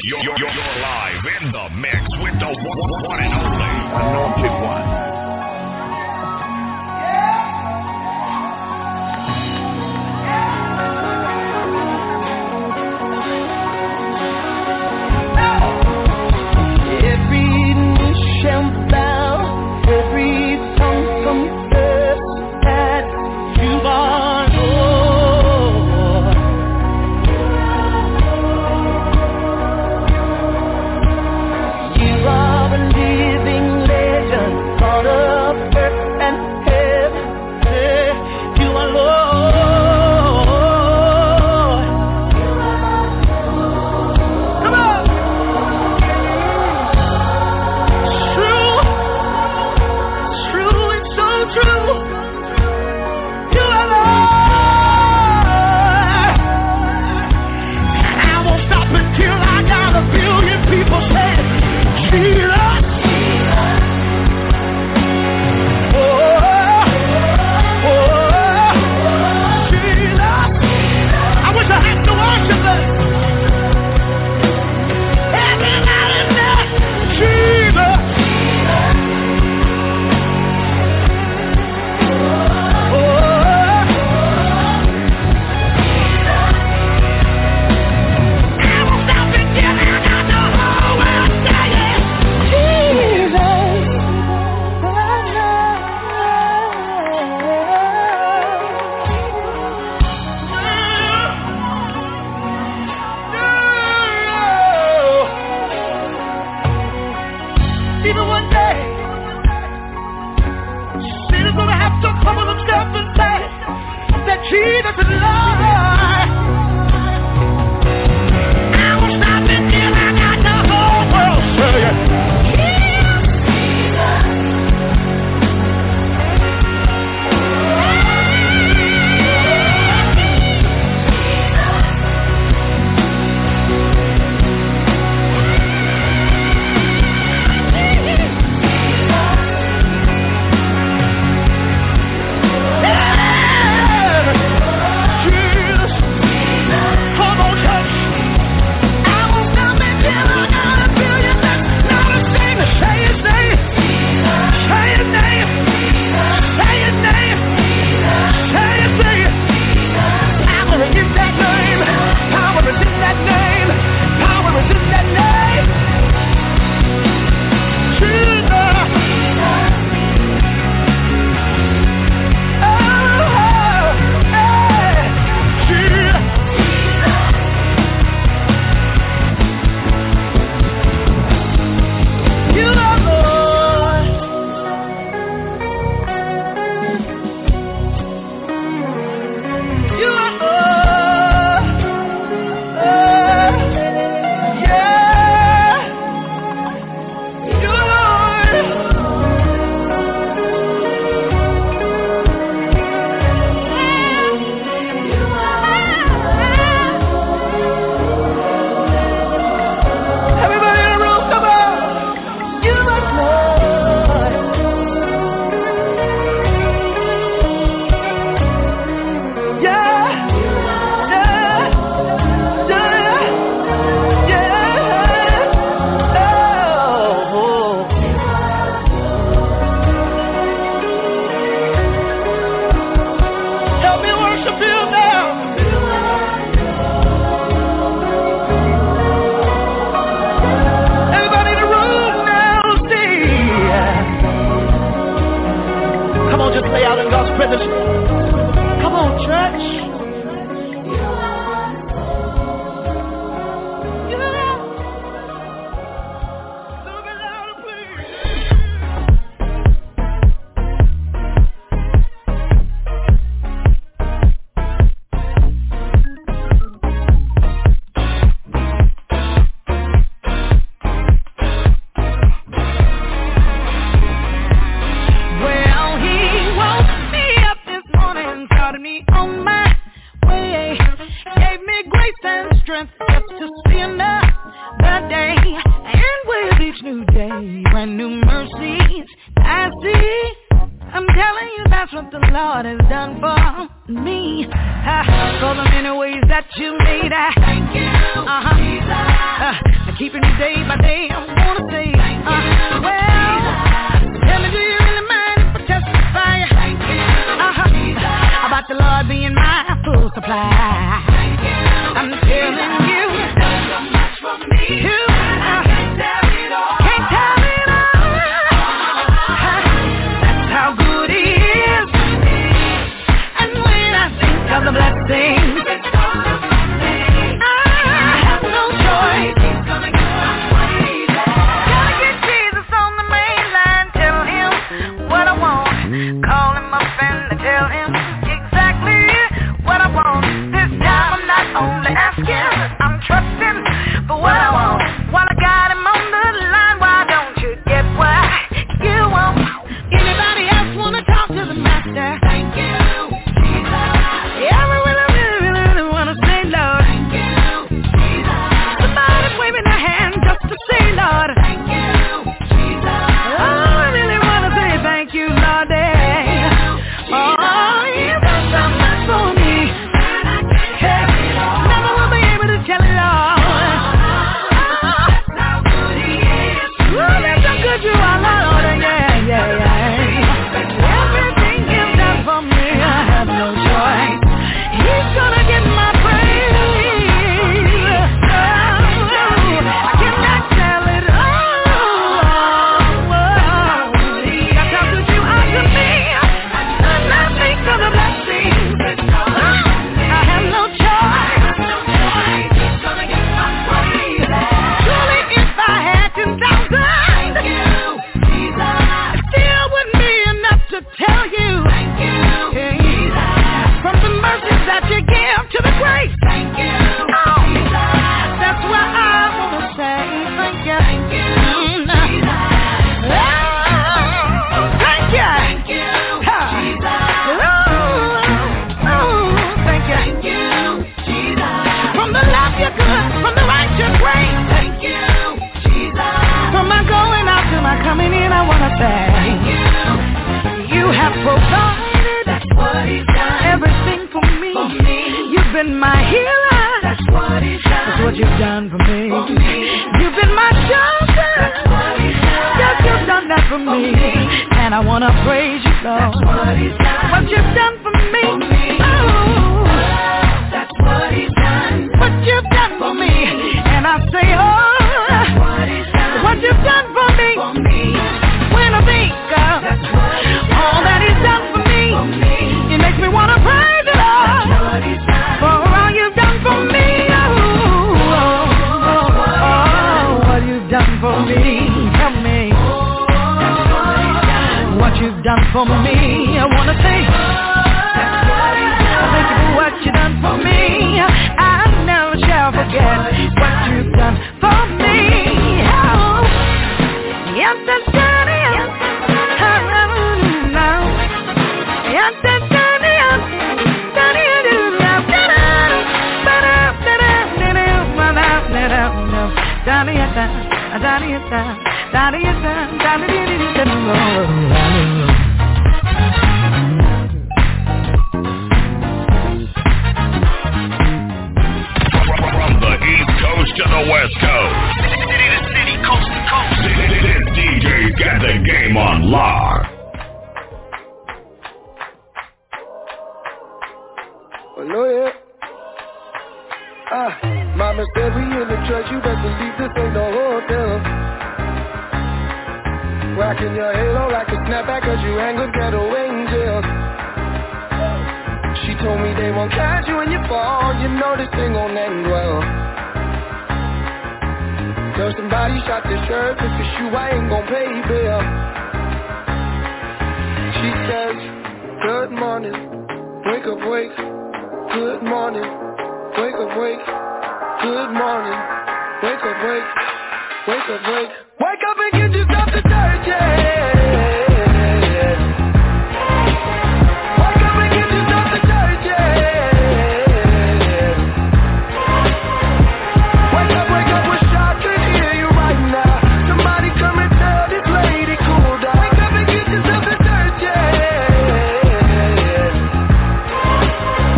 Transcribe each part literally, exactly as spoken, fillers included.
You're, you're, you're live in the mix with the one, one and only Anointed One. For the many ways that you made. Thank you, uh-huh. Jesus. Uh, keeping me day by day. I wanna say, uh, well, tell me, do you really mind if I testify? Uh-huh, about the Lord being my full supply. I'm telling you, so much for me. You, uh, can't tell it all. Can't tell it all. That's how good He is. And when I think of the blessings, I'm trusting for what I want. While I got Him on the line, why don't you get what you want? Anybody else wanna talk to the Master? Thank you, Jesus. Yeah, I really, really, really, really wanna say, Lord. Thank you, Jesus. Somebody's waving their hand just to say, Lord. Thank you, Jesus. Oh, I really wanna say thank you, Lord. Oh, You've done so much for me. You are Lord, yeah, yeah, yeah. Everything He's done for me, I have no choice. He's gonna get my praise. Oh, I cannot tell it all. That's how good You are to me. And I think of the blessings. I have no choice. He's gonna get my praise. Surely if I had ten thousand. Tell you, thank you, hey, Jesus. From the mercies that You give to the grace, thank you, oh, Jesus. That's why I wanna say thank you, thank you, Jesus. Oh, thank you, thank you, Jesus. Oh, oh, thank you, thank you, Jesus. From the love You good, from the right You great, thank you, Jesus. From my going out to my coming in, I wanna say thank you. You have provided, that's what He's done. Everything for me. for me. You've been my healer, that's what He's done. That's what You've done for me. For me. You've been my shelter, that's what He's done. Yes, You've done that for me. For me. And I wanna praise You, Lord. That's what He's done. What You've done for me. For me. Oh, that's what He's done. What You've done for me. And I say, oh, that's what He's done. What You've done for me. For me. When I think of all that He's done for me, it makes me wanna praise the Lord for all You've done for me. Oh, oh, oh, oh, what You've done for me. Tell me what You've done for me. I wanna say thank You for what You've done for me. I never shall forget what You've done for me. Oh, yes, that's done. From the East Coast to the West Coast, city to city, coast to coast, this D J's got the game on lock. Hello, yeah. Ah, Mama said we in the church, you best believe this ain't no hotel. Rocking your halo like a snapback cause you hang with ghetto angels. She told me they won't catch you when you fall, you know this thing gon' end well. Tell somebody shot this shirt, if it's you I ain't gon' pay bill. She says, good morning, wake up, wake. Good morning, wake up, wake. Good morning, wake up, wake. Wake up, wake. Wake up and get yourself to church, yeah. Wake up and get yourself to church, yeah. Wake up, wake up, wish I could hear you right now. Somebody come and tell this lady cool down. Wake up and get yourself to church, yeah.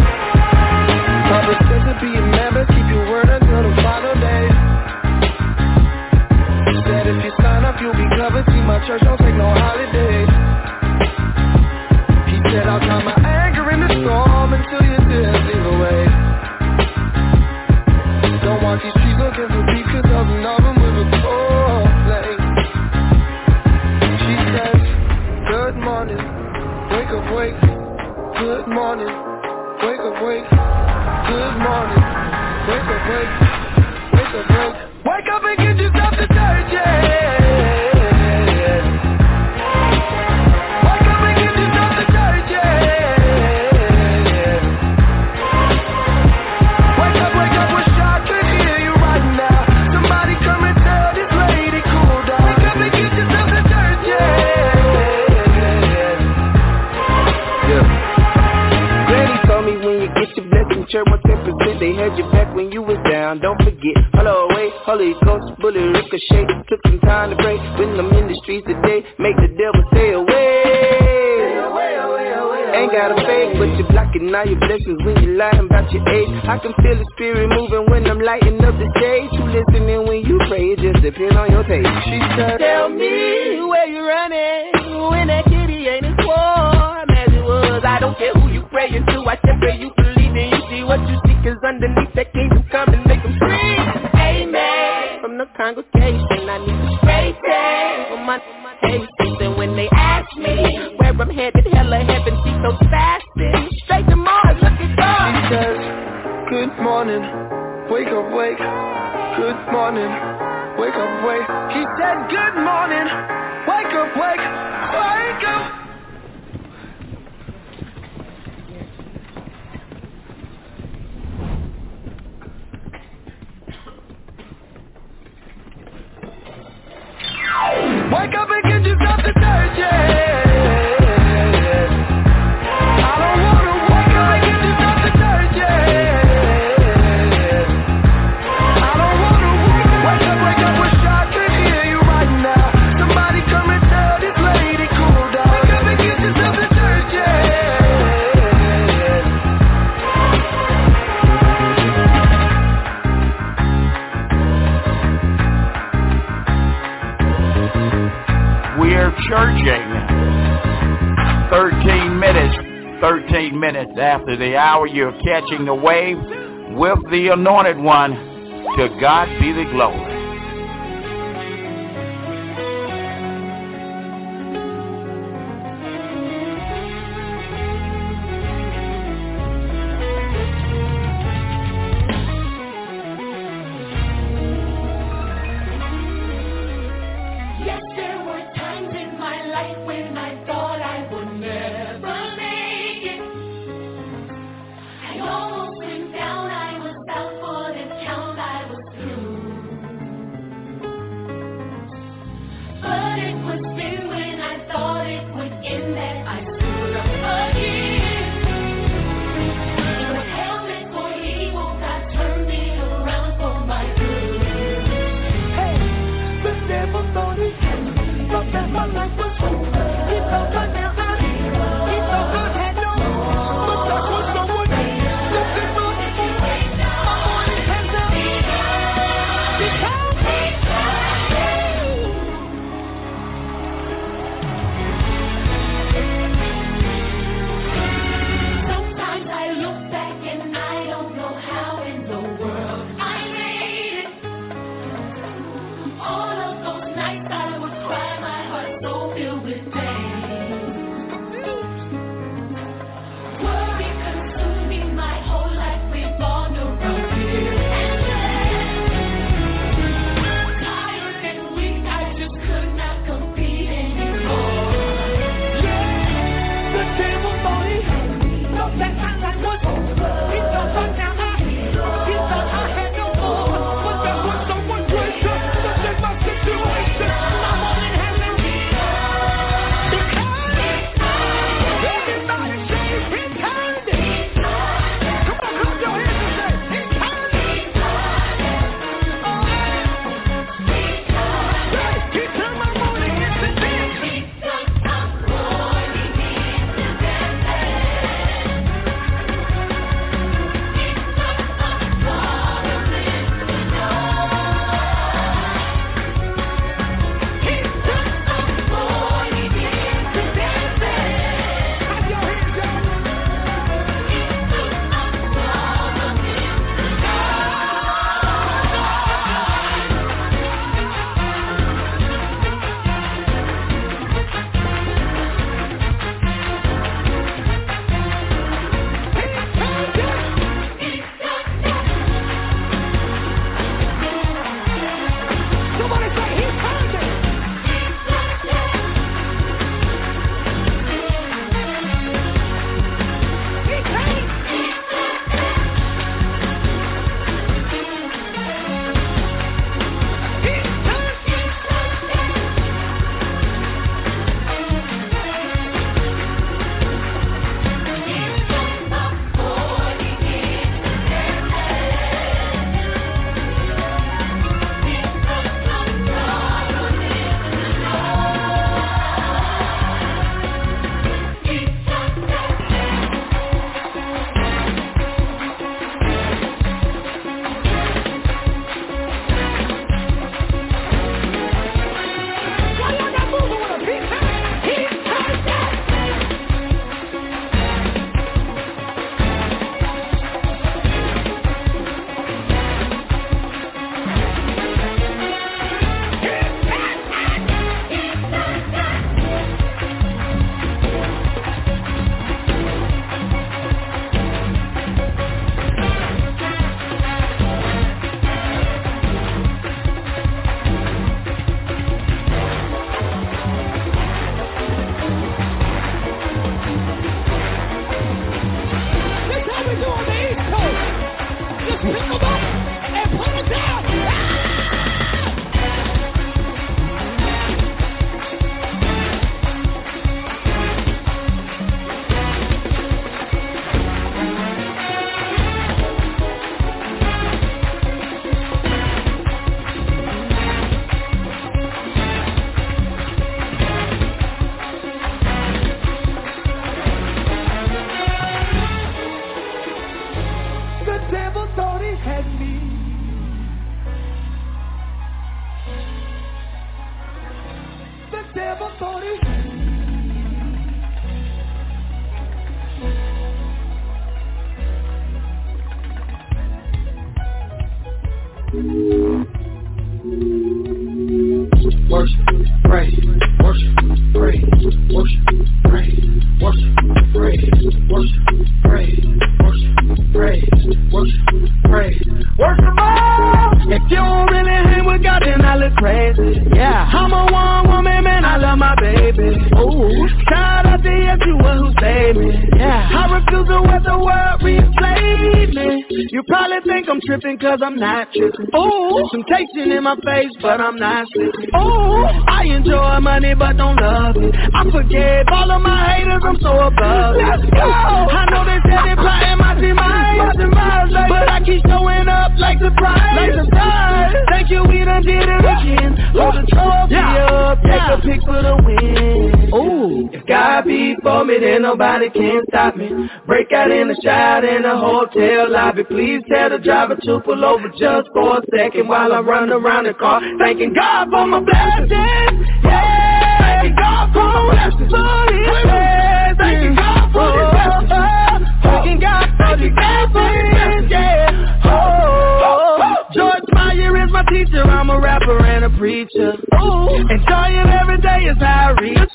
Papa said to be a man, but keep your word until the final day. my church don't take no holidays. He said I'll calm my anger in the storm until your tears leave away. Don't want these streets looking for beef, cause I'll numb them with a cold flame. She says, good morning, wake up, wake. Good morning, wake up, wake. Good morning, wake up, wake. Wake up, wake. Wake up and get yourself to church, yeah. Wake up and get yourself to church, yeah. Wake up, wake up, wish I could hear you right now. Somebody come and tell this lady cool down. Wake up and get yourself to church, yeah. Yeah. Granny told me when you get your blessing, church one ten percent, they had your back when you was down. Don't forget, hello, wait, Holy Ghost, bullet ricochet. Took some time to pray when I'm in the streets today. Make the devil stay away. away, away, away Ain't got a fake, but you're blocking all your blessings when you lying about your age. I can feel the spirit moving when I'm lighting up the stage. You listening when you pray, it just depends on your taste. She said, tell me where you running when that kitty ain't as warm as it was. I don't care who you praying to, I just pray you believe in. You see what you see, cause underneath that kingdom come and make them scream. Amen. From the congregation, I need to straight day on my patience. And when they ask me where I'm headed, hell or heaven, see so fasting. Straight to Mars, look at God. She says, good morning, wake up, wake. Good morning, wake up, wake. He said, good morning, wake up, wake. Wake up. Wake up and get yourself to church, yeah. I don't wanna wake up and get yourself to church, yeah. I don't wanna wake up, wake up, wake up, wish I could hear you right now. Somebody come and tell this lady cool down. Wake up and get yourself to church, yeah. We're churching. thirteen minutes, thirteen minutes after the hour, you're catching the wave with the Anointed One. To God be the glory. seven forty. Worship, praise, worship, praise, worship, praise, worship, praise, worship, praise, worship, praise, worship, praise, worship. If you don't really hang with God, then I look crazy. Yeah, I'm a one woman man, I love my baby. Ooh, shout out to Yeshua who saved me. Yeah, I refuse to let the world replay me. You probably think I'm tripping cause I'm not tripping. Ooh, temptation in my face, but I'm not slipping. Ooh, I enjoy money but don't love it. I forgave all of my haters, I'm so above it. Let's go. I know they said they plotting my demise, but I keep showing up like surprise. Like surprise. Thank you, we done did it again. Hold the trophy yeah. up, take yeah. a pic for the win. Ooh, if God be for me, then nobody can stop me. Break out in the shout in the hotel lobby. Please tell the driver to pull over just for a second while I run around the car. Thanking God for my blessings. Yeah, thanking God for my blessings. Yeah, thanking God for His blessings. Thanking God for His blessings. Yeah. Oh, George Meyer is my teacher. I'm a rapper and a preacher. Ooh, enjoying every day is how I reach.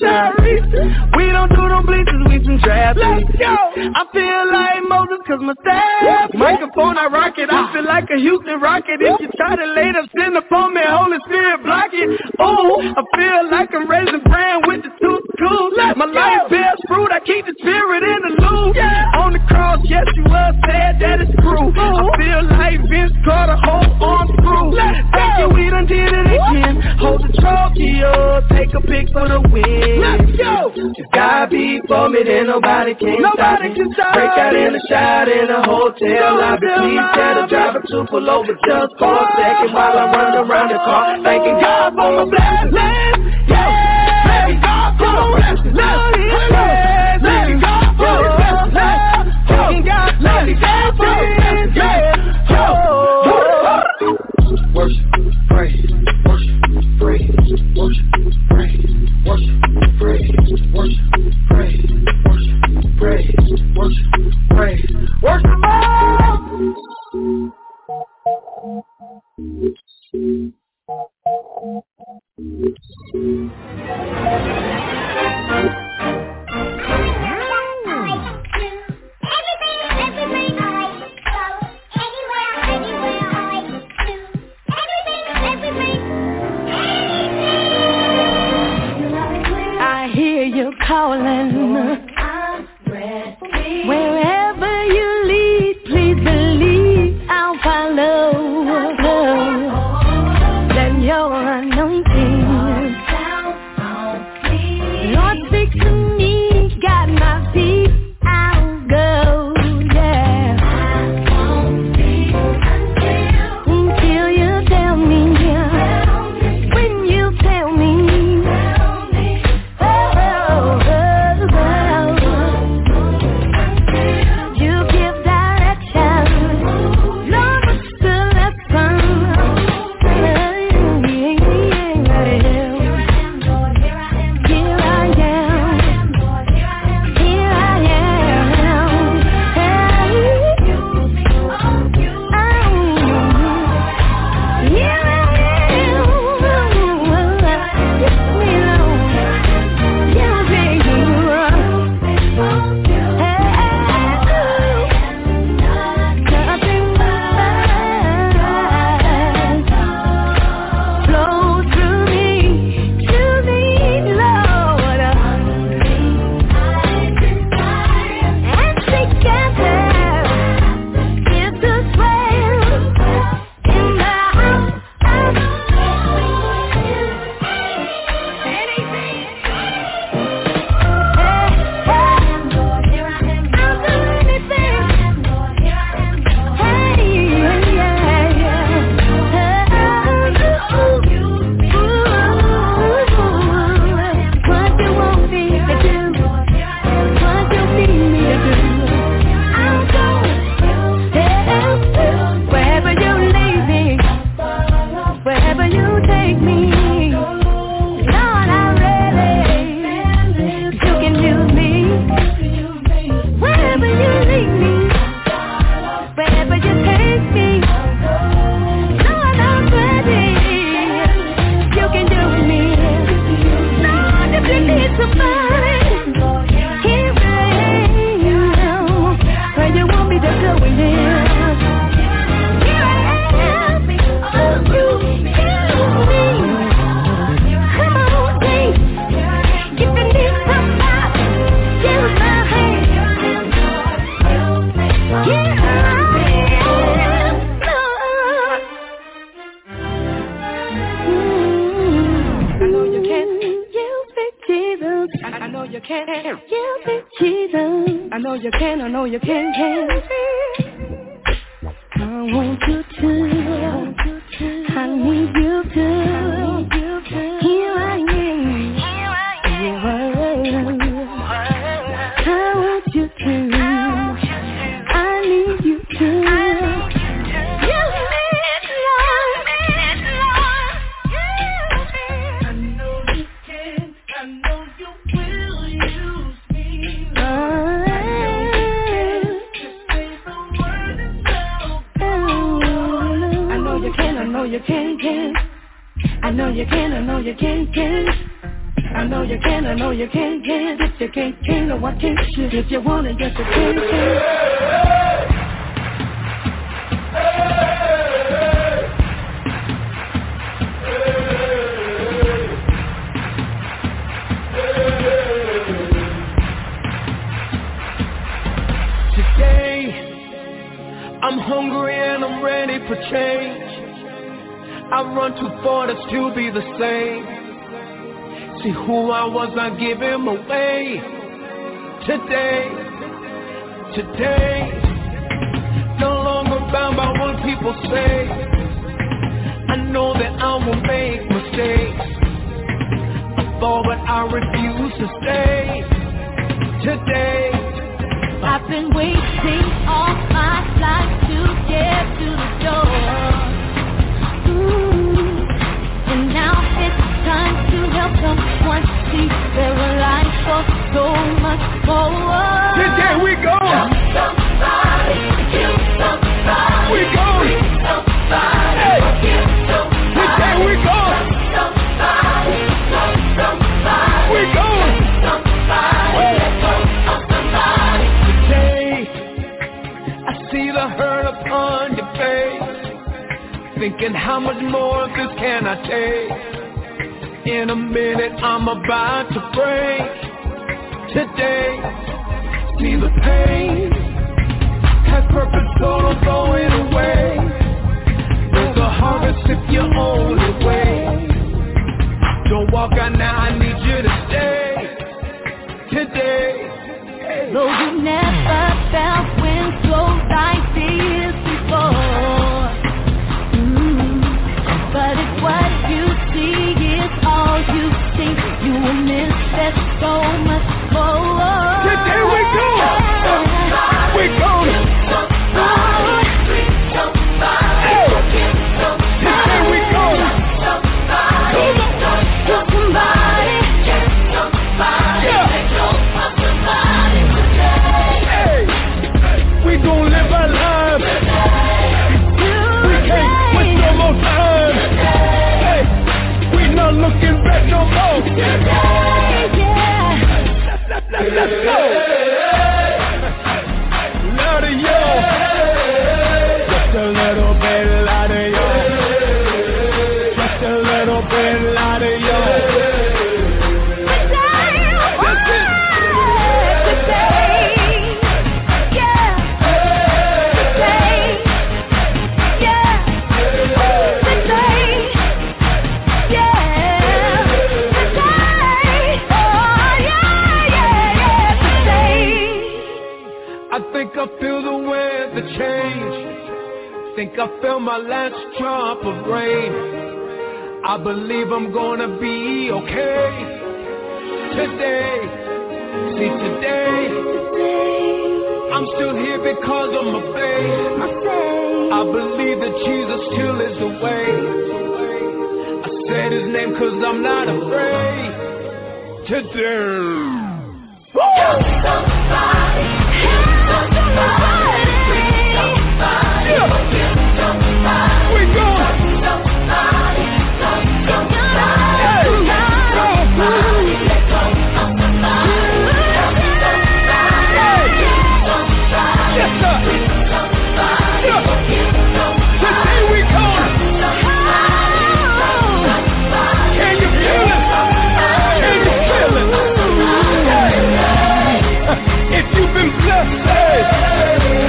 We don't do no bleachers, we some trap. Let's go. I feel like Moses cause my staff. Microphone I rock it, I feel like a Houston Rocket. If you try to lay them sin upon me, Holy Spirit block it. Ooh, I feel like I'm raising brand with the tooth cool. My life bears fruit, I keep the spirit in the loop. Yeah. On the cross, yes you were said that it's true. I feel like Vince Carter, whole arm screw. Thank you, we done did it again. Hold the trophy up, take a pic for the win. Let's go. If God be for me, then nobody can nobody stop me. Can stop. Break out in the shot in a hotel lobby. Please tell the driver to pull over just for a second while I run around the car. Thanking God for my blessings. Yeah, thanking God for my blessings. Yeah, thanking God for His blessings. Thanking God, thanking God for His blessings. Yeah. Worship, praise, worship, praise, worship, praise, worship, praise, worship, praise, worship, praise, worship, praise, worship, can. You be Jesus. I know you can, I know you can, can. I want you to. I need you to. Here I am. I want you to. I need you to. You can, can. I know you can, I know you can, can. I know you can, I know you can, can. If you can't, can, no, I can't. If you want it, yes, you can, can. Today, I'm hungry and I'm ready for change. I run too far to still be the same. See who I was, I give him away. Today, today, no longer bound by what people say. I know that I will make mistakes. I fall, but I refuse to stay. Today, I've been waiting all my life to get to the door. And now it's time to help someone see their life for so much more. Today we go. Help somebody, kill somebody. We go. Free somebody, hey. Forgive somebody. Today we go. Help somebody, love somebody. We go. Somebody, let go of somebody. Today I see the hurt upon your face. Thinking how much more of this can I take? In a minute I'm about to break. Today, see the pain has purpose, so don't throw it away. There's a harvest if you only wait. Don't walk out now, I need you to stay. Today, no, you never felt when so like this before. But if what you see is all you think, you will miss that so much more. Today we go! We go! Somebody, free somebody, forgive somebody. Today we go! Somebody, love somebody, get somebody, let go of somebody today. Hey! We gon' live our lives. We can't waste no more time. Not looking back no more. Yeah. Let's, let's go. Louder, yo. Just a little bit louder, yo. Just a little bit louder, yo. I feel the weather change. Think I feel my last drop of rain. I believe I'm gonna be okay. Today, see today, I'm still here because of my faith. I believe that Jesus still is the way. I said his name cause I'm not afraid. Today. Help somebody, help somebody, free somebody, forgive somebody. We go. Somebody, love somebody, hey. Somebody, let go of somebody. Help somebody, give somebody, yes, sir. free somebody, yeah. forgive somebody. Today we go. Can you feel it? Can you feel it? If you've been blessed, hey,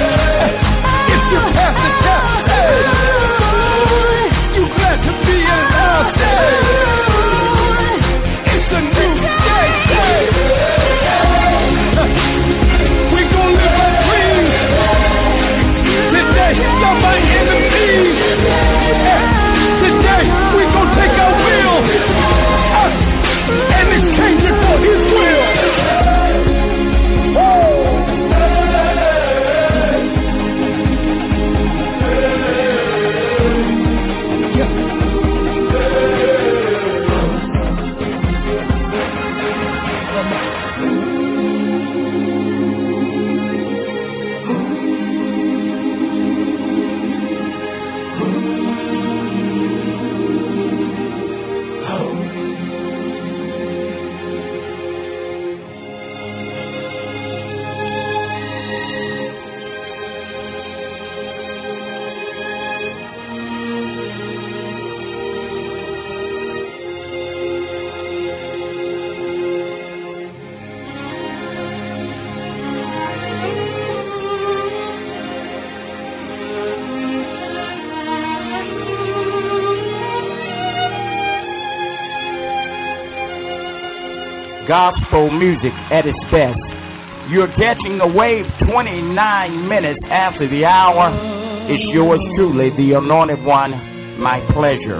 gospel music at its best. You're catching the wave twenty-nine minutes after the hour. It's yours truly, the Anointed One. My pleasure.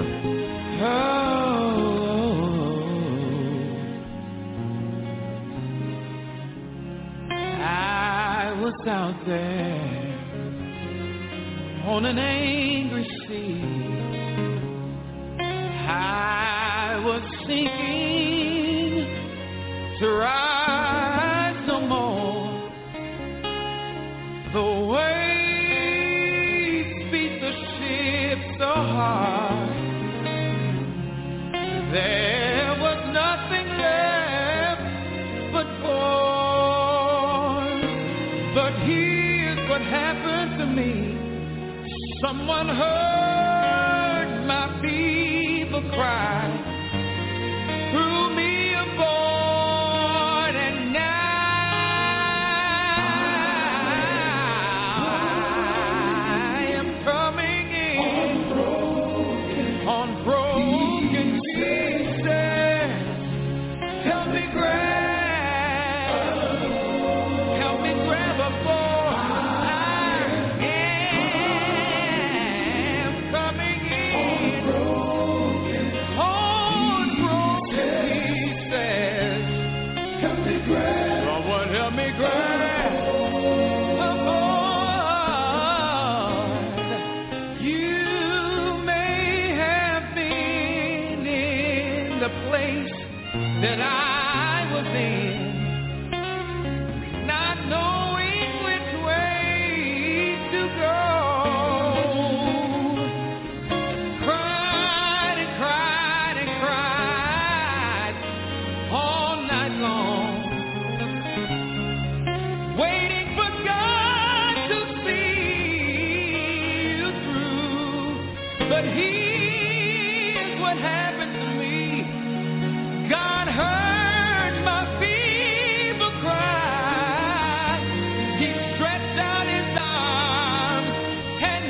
I was out there on an angry sea. I was sinking to rise no more. The waves beat the ship so hard. There was nothing left but force. But here's what happened to me. Someone heard my feeble cry, threw me aboard, and now I am coming in on broken pieces. Help me grab, help me grab a board. Someone help me grab a board. You may have been in the place that I was in, not knowing which way to go. Cried and cried and cried all night long, waiting for God to see you through. But here's what happened to me. God heard my feeble cry. He stretched out his arms, and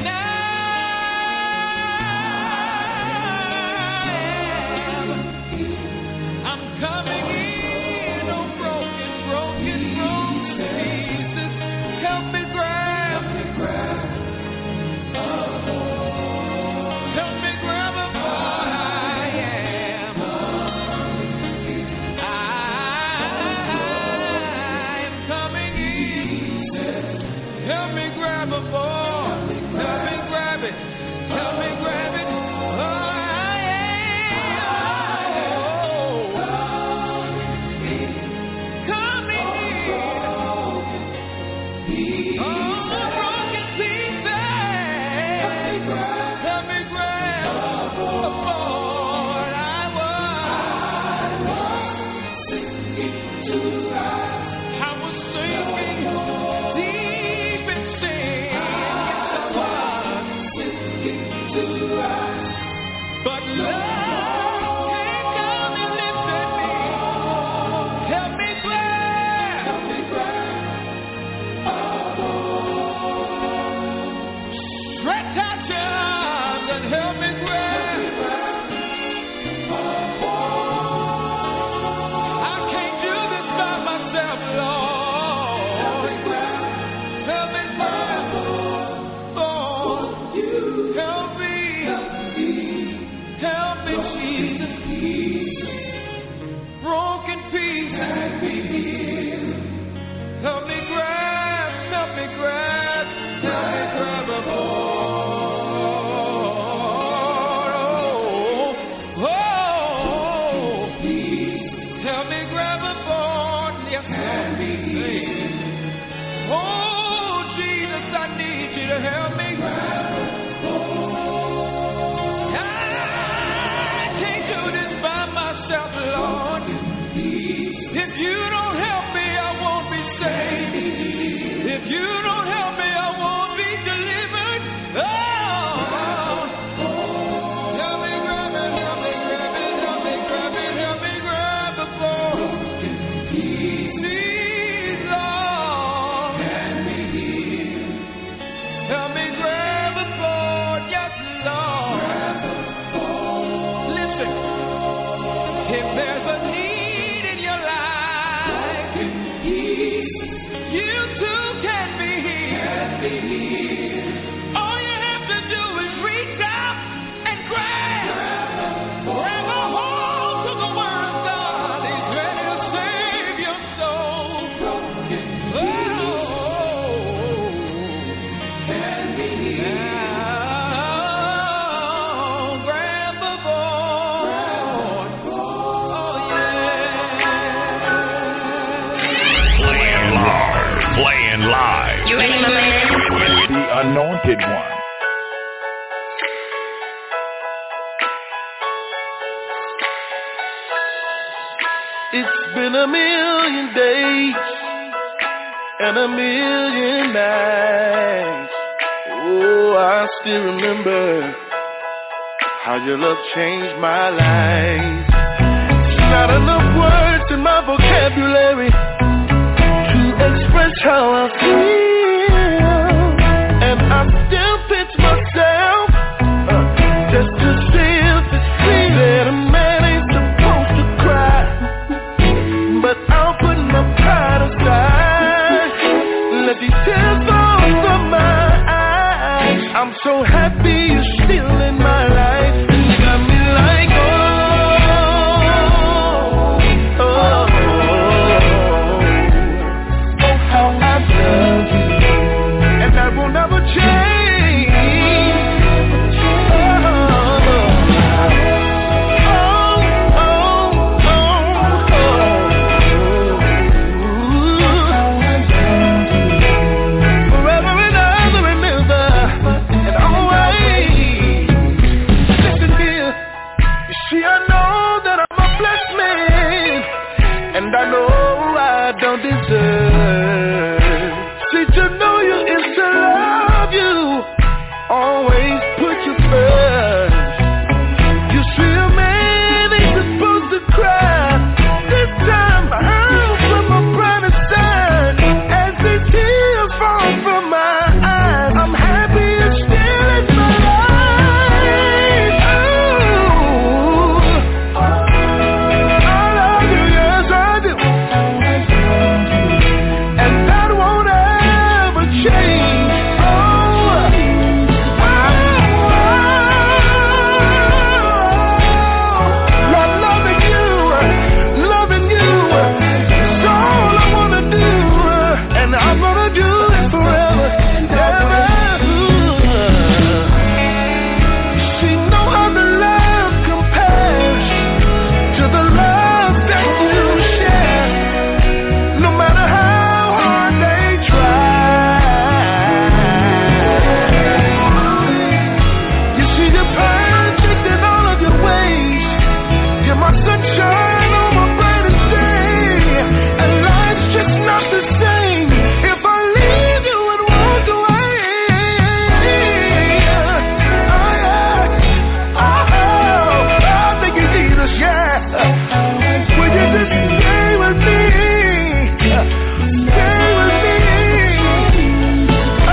now I'm coming in on broken, broken, broken pieces. Help me grab, help me grab a board. Help me grab a board. I am, I am coming in. Help me grab a board. Help me grab it. Help me grab it. Oh, I am coming in. Oh, broken pieces. Help me grab a board. I was sinking to rise. I was sinking deep in sin. Yes, I was sinking to rise. But love came down and lifted me. Help me grab, help me grab a board. Stretch out your arms and help me grab a board. I can't do this by myself, Lord. Help me grab, help me grab a board. Help me, help me, Jesus. Broken pieces. Help me grab, help me grab, help me grab a board. Oh, oh, help me grab a board. Yes, help me. Oh, Jesus, I need you to help me. I can't do this by myself, Lord. If you don't help me, I won't be saved. If you don't help me, I won't be delivered. Oh, help me grab it, help me grab it, help me grab it, help me grab the board. Please, Lord, help me grab a board. Yes, Lord. Listen, if there's a need in your life, and live. You ready, my man? With the Anointed One. It's been a million days and a million nights. Oh, I still remember how your love changed my life. Not enough words in my vocabulary to express how I feel, and I still pinch myself uh, just to see if it's real. That a man ain't supposed to cry, but I'll put my pride aside. Let these tears fall from my eyes. I'm so happy you're still in my life. You got me like oh. And I know I don't deserve. See, to know you is to love you. Always put you first. You see, a man ain't supposed to cry. This time I'm from my private side. As these tears fall from my eyes, I'm happy it's still in my life. Oh, I love you, yes I do. And that won't ever change. Oh, Lord, loving you, loving you, is all I wanna do, and I'm gonna do it forever and ever. See, no other love compares to the love that you share. No matter how hard they try, you see, you're perfect in all of your ways. You're my sunshine on my brightest day, and life's just not the same if I leave you and walk away. Oh, yeah. Oh, I think you need us, yeah. Will you just stay with me? Stay with me. Oh,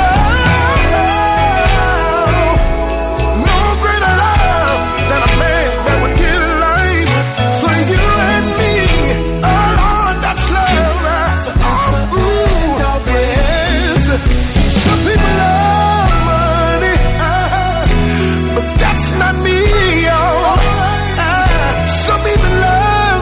no greater love than a man that would give his life for you and me. Oh, Lord, that's love. Oh, ooh, yes. Some people love money, uh, but that's not me, y'all. Uh, some people love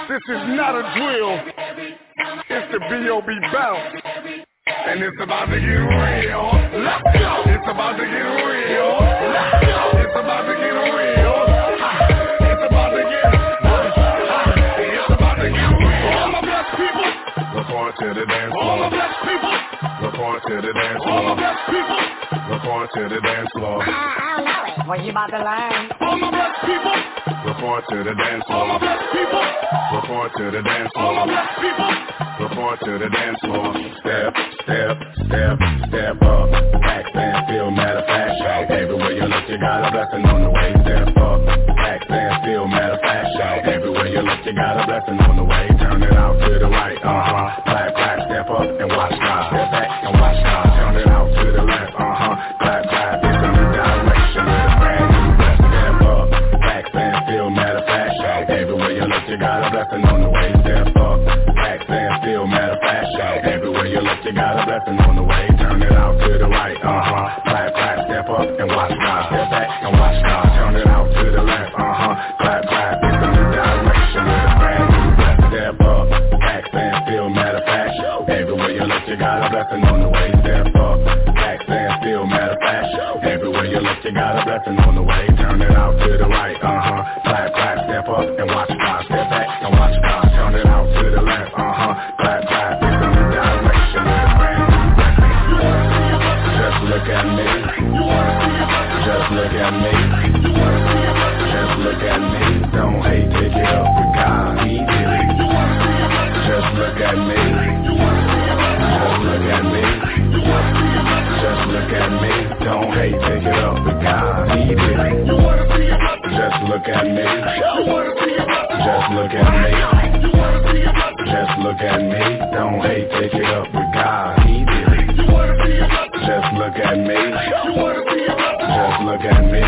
This is not a drill. It's the B O B bounce. And it's about to get real. Let's go. It's about to get real. Let's go. It's about to get real. It's about to get. It's about to get real. All my blessed people. Report to the dance floor. All my blessed people. Report to the dance floor. All my blessed people. Report to the dance floor. I don't know it. What you about to learn? All my blessed people. Report to the dance floor. All my blessed people. Report to the dance floor. All my blessed people. Report to the dance floor. Step, step, step, step up. Back, stand still, matter of fact. Shout. Everywhere you look, you got a blessing on the way. Step up. Back, stand still, matter of fact. Shout. Everywhere you look, you got a blessing on the way. Turn it out to the right. Uh-huh. Clap, clap, step up and watch God. Step back and watch God. Turn it out to the left. Uh-huh. Clap, clap. It's a new direction with a brand new breath. Step up. Back, stand still, matter of fact. Shout. Everywhere you look, you got a blessing on the way. Step up. Back, stand still, matter of fact. Shout. Everywhere you look, you got a blessing on the way. Turn it out to the right. Uh-huh. Clap, clap. Step up and watch God. Step back and watch God. Turn it out to the left. Uh-huh. Clap, clap. It's a new direction with a brand new breath. Step up. Back, stand still, matter of fact. Everywhere you look, you got a blessing on the way. Step up. Back, stand still, matter of fact. Everywhere you look, you got a blessing on the way. Turn it out to the right. Uh-huh. Clap, clap. Step up and watch God. Step back and watch God. Turn it out to the left. Uh-huh. Clap, clap. It's a new direction with a brand new breath. Just look at me. Just look at me. Just look at me. Don't hate, take it up with God. He did it. Just look at me. Just look at me. Just look at me. Don't hate, take it up with God. He did it. Just look at me. Just look at me. Just look at me. Don't hate, take it up with God. He did it. Just look at me. Just look at me.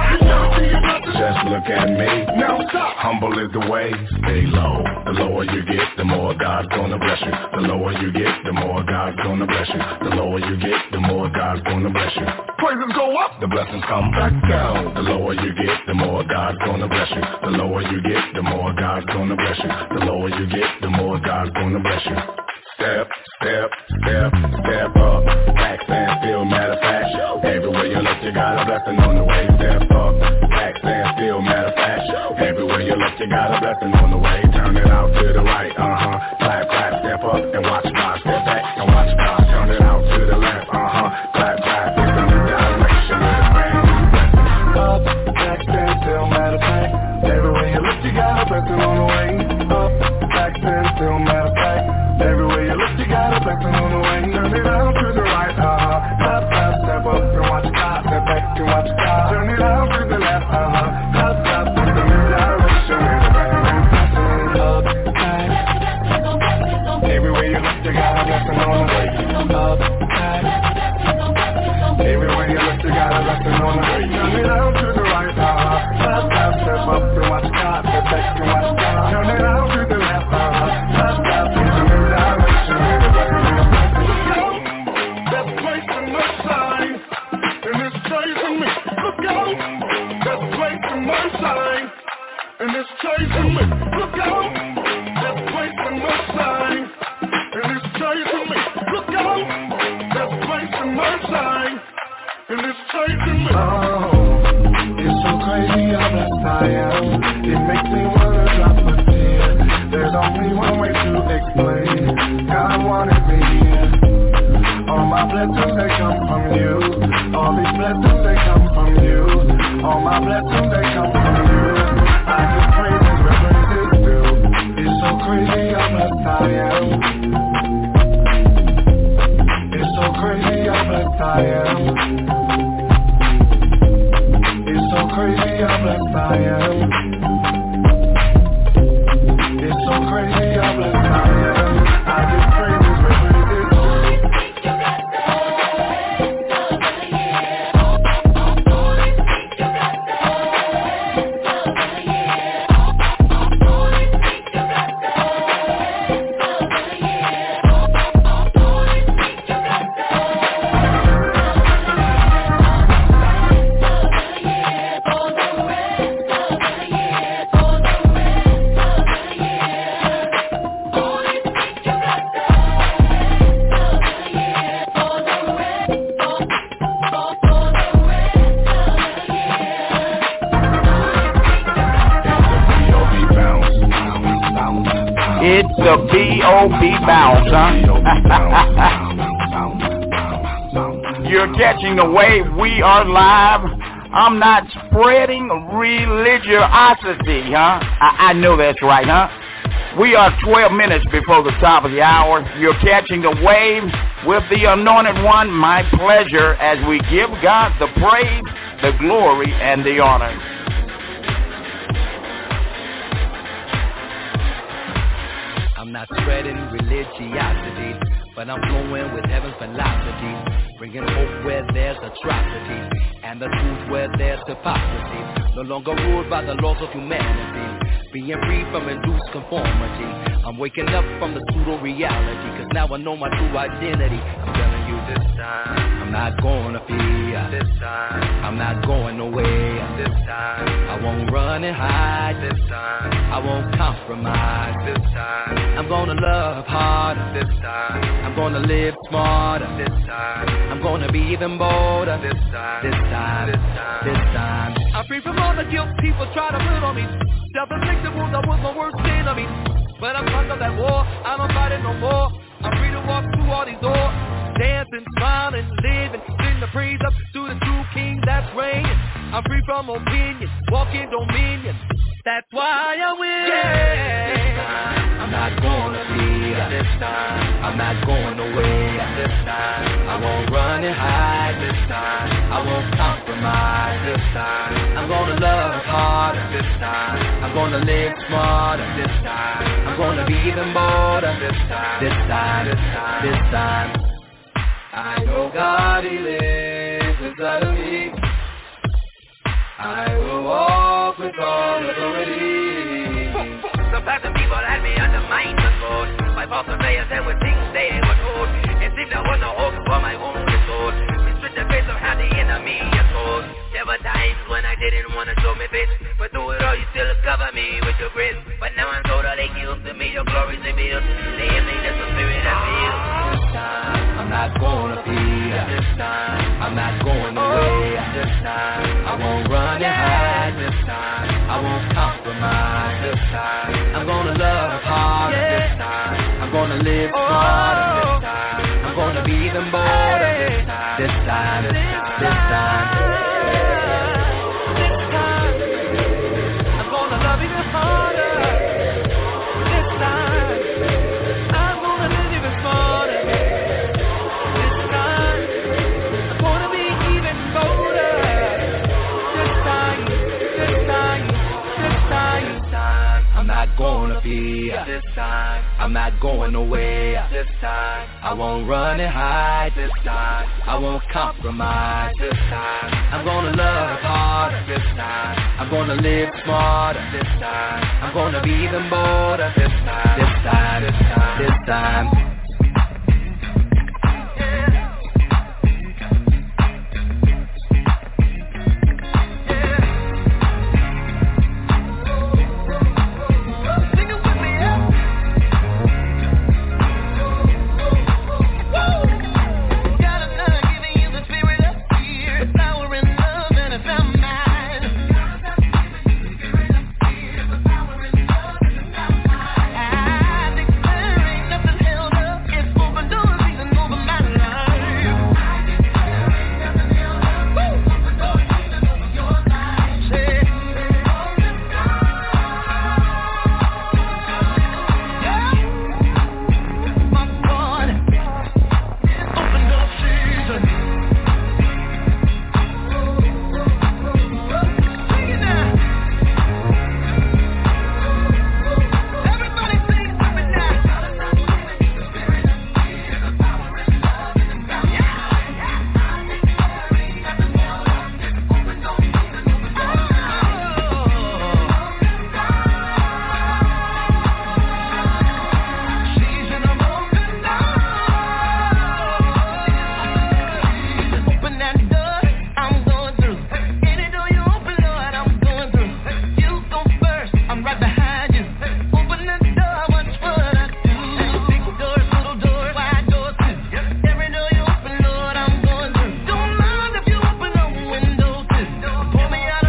Just look at me. Now stop. Humble is the way. Stay low. The lower you get, the more God's gonna bless you. The lower you get, the more God's gonna bless you. The lower you get, the more God's gonna bless you. Praises go up, the blessings come back down. The lower you get, the more God's gonna bless you. The lower you get, the more God's gonna bless you. The lower you get, the more God's gonna bless you. Step, step, step, step up. Back, stand still, matter of fact. Everywhere you look, you got a blessing on the way. Step up. Back, stand still, matter of fact. Everywhere you look, you got a blessing on the way. Turn it out to the right. Uh-huh. Clap, clap, step up and watch God. Step back and watch God. Turn it out to the left. Uh-huh. Clap, clap. It's a new direction with a brand new breath. Up, back, stand still, matter of fact. Everywhere you look, you got a blessing on the way. Up, back, stand still, matter of fact. Everywhere you look, you got a blessing on the way. Turn it out to the right, uh-huh. Clap, clap, step up and watch God. Step back and watch God. Turn it out to the left, uh-huh. Clap, clap, it's a new direction with a brand new blessing. Up, back. Everywhere you look, you got a blessing on the way. Up, back. Everywhere you look, you got a blessing on the way. Turn it out to the right, uh-huh. Clap, clap, step up and watch God. Step back and watch God. Turn it out to the left, uh-huh. Clap, clap, it's a new direction with a brand new blessing. That's placing my sign, and it's chasing me. Look out! That's placing my sign, and it's chasing me. Look out! That's placing my sign, and it's chasing me. Look out! That's placing my sign, and it's chasing me. Oh, it's so crazy how blessed I am. It makes me wanna drop a tear. There's only one way to explain. God wanted me here. All my blessings, they come from you. All these blessings, they come from you. All my blessings, they come from you. I give praises where praises due. It's so crazy how blessed I am. It's so crazy how blessed I am. It's so crazy how blessed I am. It's a B O B bounce, huh? You're catching the wave. We are live. I'm not spreading religiosity, huh? I, I know that's right, huh? We are twelve minutes before the top of the hour. You're catching the wave with the Anointed One. My pleasure as we give God the praise, the glory, and the honor. I'm not spreading religiosity, but I'm flowing with heaven's philosophy, bringing hope where there's atrocity, and the truth where there's hypocrisy. No longer ruled by the laws of humanity, being free from induced conformity. I'm waking up from the pseudo-reality, cause now I know my true identity. I'm telling you this time, I'm not gonna fear. This time, I'm not going away. This time, I won't run and hide. This time, I won't compromise. This time, I'm gonna love harder. This time, I'm gonna live smarter. This time, I'm gonna be even bolder. This time, this time, this time, this time. I'm free from all the guilt people try to put on me. Self-inflicted wounds, I was my worst enemy. But I'm tired of that war, I don't fight it no more. I'm free to walk through all these doors, dancing, smiling, living, sing the praise up to the true King that's reigning. I'm free from opinion, walking dominion. That's why I win. Yeah. This time, I'm not gonna fear. This time, I'm not going away. This time, I won't run and hide. This time, I won't compromise. This time, I'm gonna love harder. This time, I'm gonna live smarter. This time, I'm gonna be even bolder. This time, this time, this time, this time. I know God, He lives inside of me. I will walk with all authority. Sometimes the people had me under my control. My false surveyors said with things they were told. It seemed there was no hope for my own soul. Restrict the face of how the enemy is told. There were times when I didn't want to show me face, but through it all you still cover me with your grace. But now I'm totally used to me, your glory's revealed. The emptiness of spirit I feel. This time, I'm not gonna fear. This time, I'm not going away. This time, I won't run and hide. This time, I won't compromise. This time, I'm gonna love harder. This time, I'm gonna live smarter. This time, I'm gonna be even bolder. This time, this time, this time, this time. This time, I'm gonna love even harder. This time, I'm gonna live even smarter. This time, I'm gonna be even bolder. This time, this time, this time, this time, I'm not gonna fear. This time, I'm not going away. This time, I won't run and hide. This time, I won't compromise. This time, I'm gonna love harder. This time, I'm gonna live smarter. This time, I'm gonna be even bolder. This time, this time, this time, this time.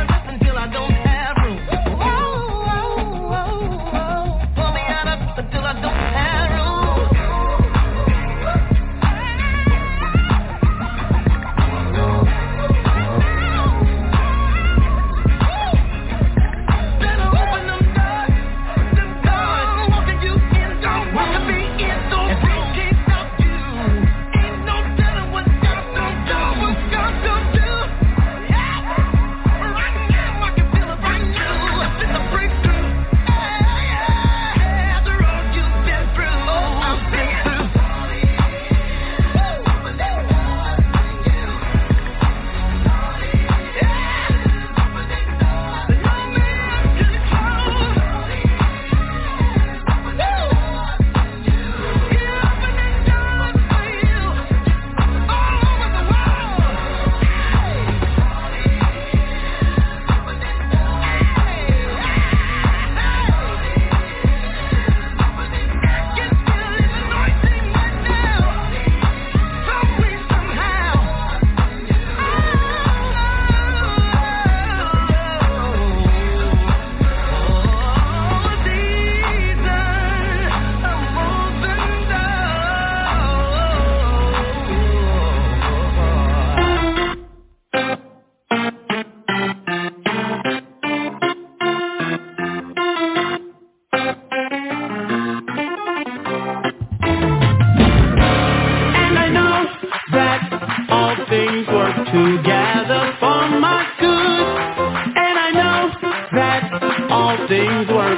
Until I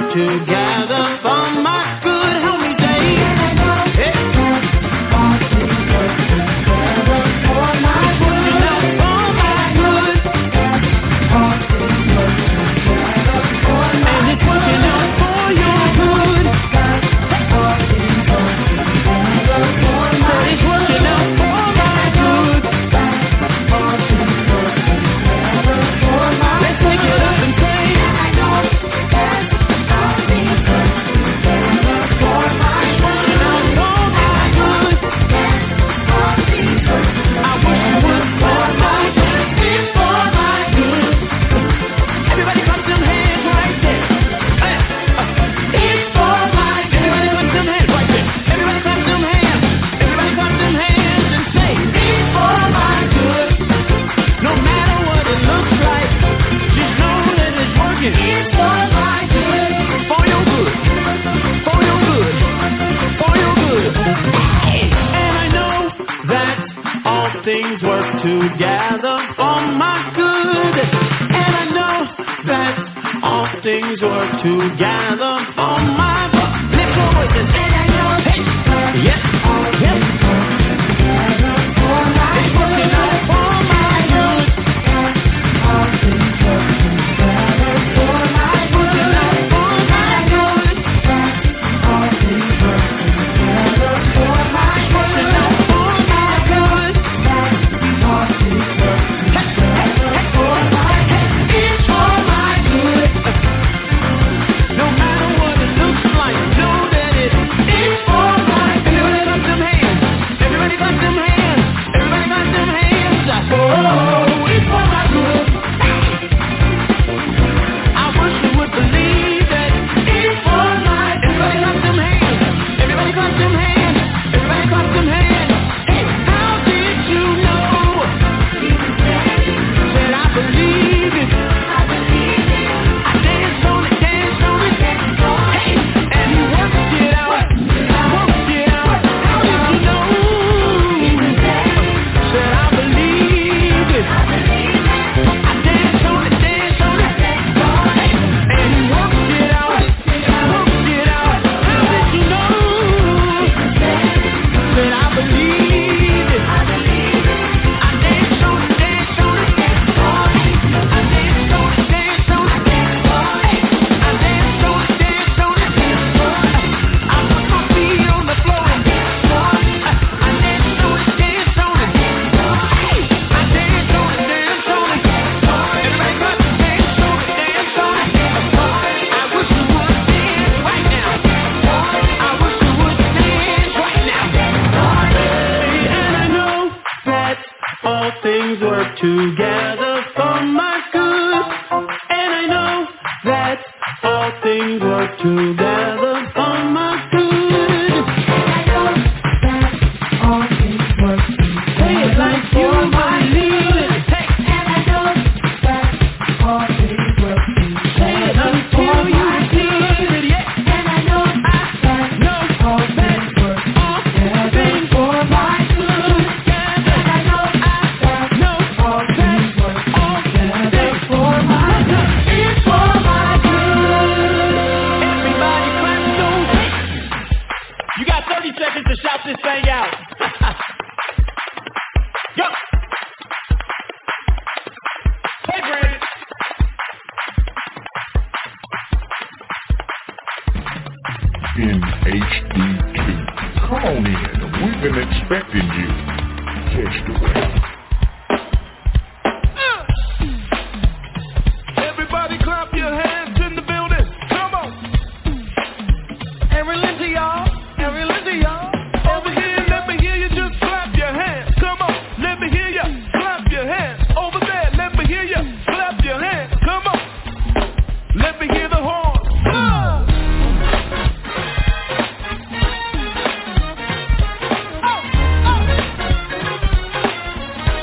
work together for my good. Help me say, hey. All things work together for my good. It's working out for my good. All things work together for my good. And it's working out for your good. All things work together for my good. It's working out for my good. All things work together for my good. Let's take it up and say, I know that all things work together for my good. It's working out for my good. All things work together. I wish it was for my good. It's for my good. Everybody clap them hands right there. Hey, uh, it's for my good. Everybody clap them hands right there. Everybody clap them hands. Everybody clap them hands and say, it's for my good. No matter what it looks like, just know that it's working. It's for my good. For your good. For your good. For your good. And I know that all things work together for my good. And I know that all things work together for my good. Lift your voices. And I know hey. Yes. Yes. It's working out for my good. All things work together for my good. It's working out for my good. All things work together for my good. It's working out for my good. All things work together for my good. It's for my good. No matter what it looks like, know that it is for my good. Everybody clap them hands. Everybody clap them hands. Everybody clap them hands. Oh, it's for my good. I wish you would believe that it's for my good. Everybody clap them hands. Everybody clap them hands. Everybody clap them hands. Hey, how did you know? Said I believe it. I believe it. I danced on it, danced on it. Hey, and he worked it out. Worked it out. How did you know? Said I believe it. I danced on it, danced on it. Hey, and he worked it out. Worked it out. How did you know? Said I believe it. I danced on it, danced on it. I danced on it, danced on it. Hey, I danced on it, danced on it. I put my feet on the floor and danced on it. I danced on it, danced on it. Hey, I danced on it, danced on it. Everybody got to dance on it, dance on it. I wish you would dance right now. I wish you would dance right now. And I know that all things work together for my good. And I know that all things work together for my good. I know that all things work together. Say it like you believe it. Hey. And I know that all things work together. Say it until you believe it. Yeah. And I know I know all things work together for my good. And I know I know all things work together for my good. It's for my good. Everybody clap those hands. You got thirty seconds to shout this thing out. Go. Hey, Brandon. In H D two. Come on in. We've been expecting you. Catch the wave. Everybody clap your hands in the building. Come on. Every listen, y'all. Every listen, y'all. Over here, let me hear you just clap your hands. Come on. Let me hear you clap your hands. Over there, let me hear you clap your hands. Come on. Let me hear the horn. Ah! Oh, oh.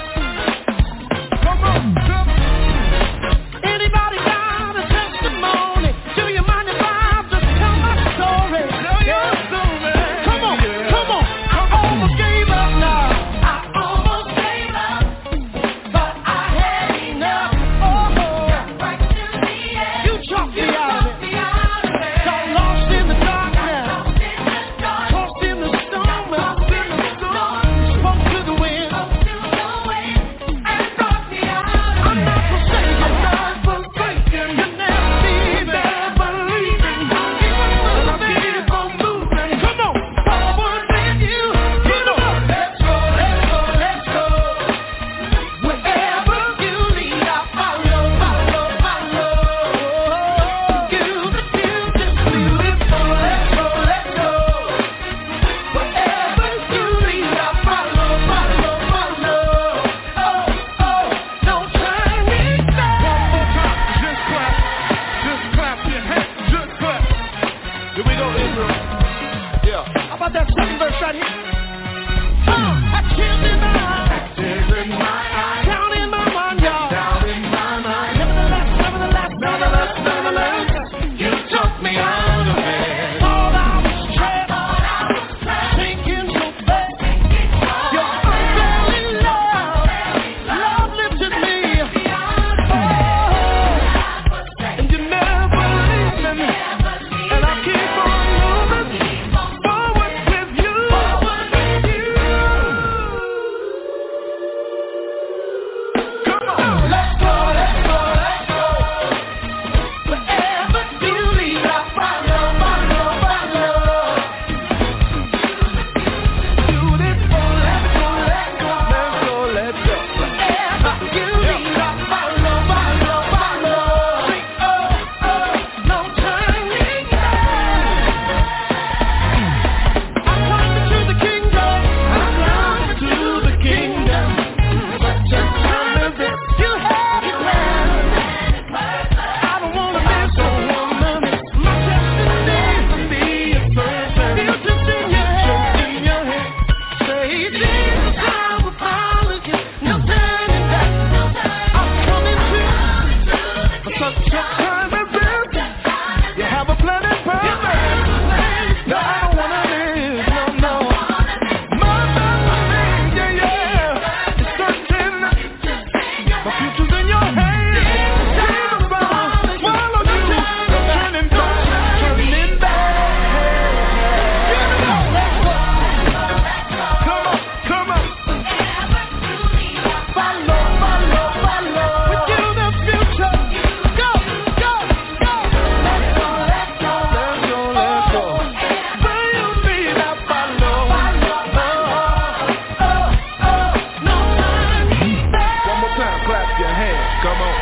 Yeah. How about that second verse right here? Uh, I tears in my eyes. Tears in my eyes. Down in my mind, y'all. Down in my mind. Nevertheless, nevertheless, nevertheless, nevertheless, you took me out of it. All I was trapped, thinking so bad. Your unfailing love, love lifted me. Oh, and you never leave me. And I keep on moving forward with you. Come on, let's go, let's go, let's go. Wherever you lead, I follow, follow, follow. Beautiful, let's go, let's go, let's go, let's go. Wherever you lead, I follow, follow, follow. Oh, oh, no turning back. I'm coming to the kingdom. I'm coming to the kingdom. Such a time as this, you have it planned. I don't wanna miss a woman. My destiny to be a person. Feel just in your head, in your head. Say, Jesus, I will follow you. No turning back. I'm coming to for such a time as this. You have a plan and purpose. No, I don't wanna live, no, no. My destiny, yeah, yeah. It's certain. My future's in your hands. Jesus, follow, follow you. No turning back, turning back. Give it up, let's go. Come on, come on. Follow, follow, follow. With you the future. Go, go, go. Let's go, let's go, let's go, let's go. Where you lead, I follow. Oh, oh, oh, no turning back. One more time, clap your hands. Come on.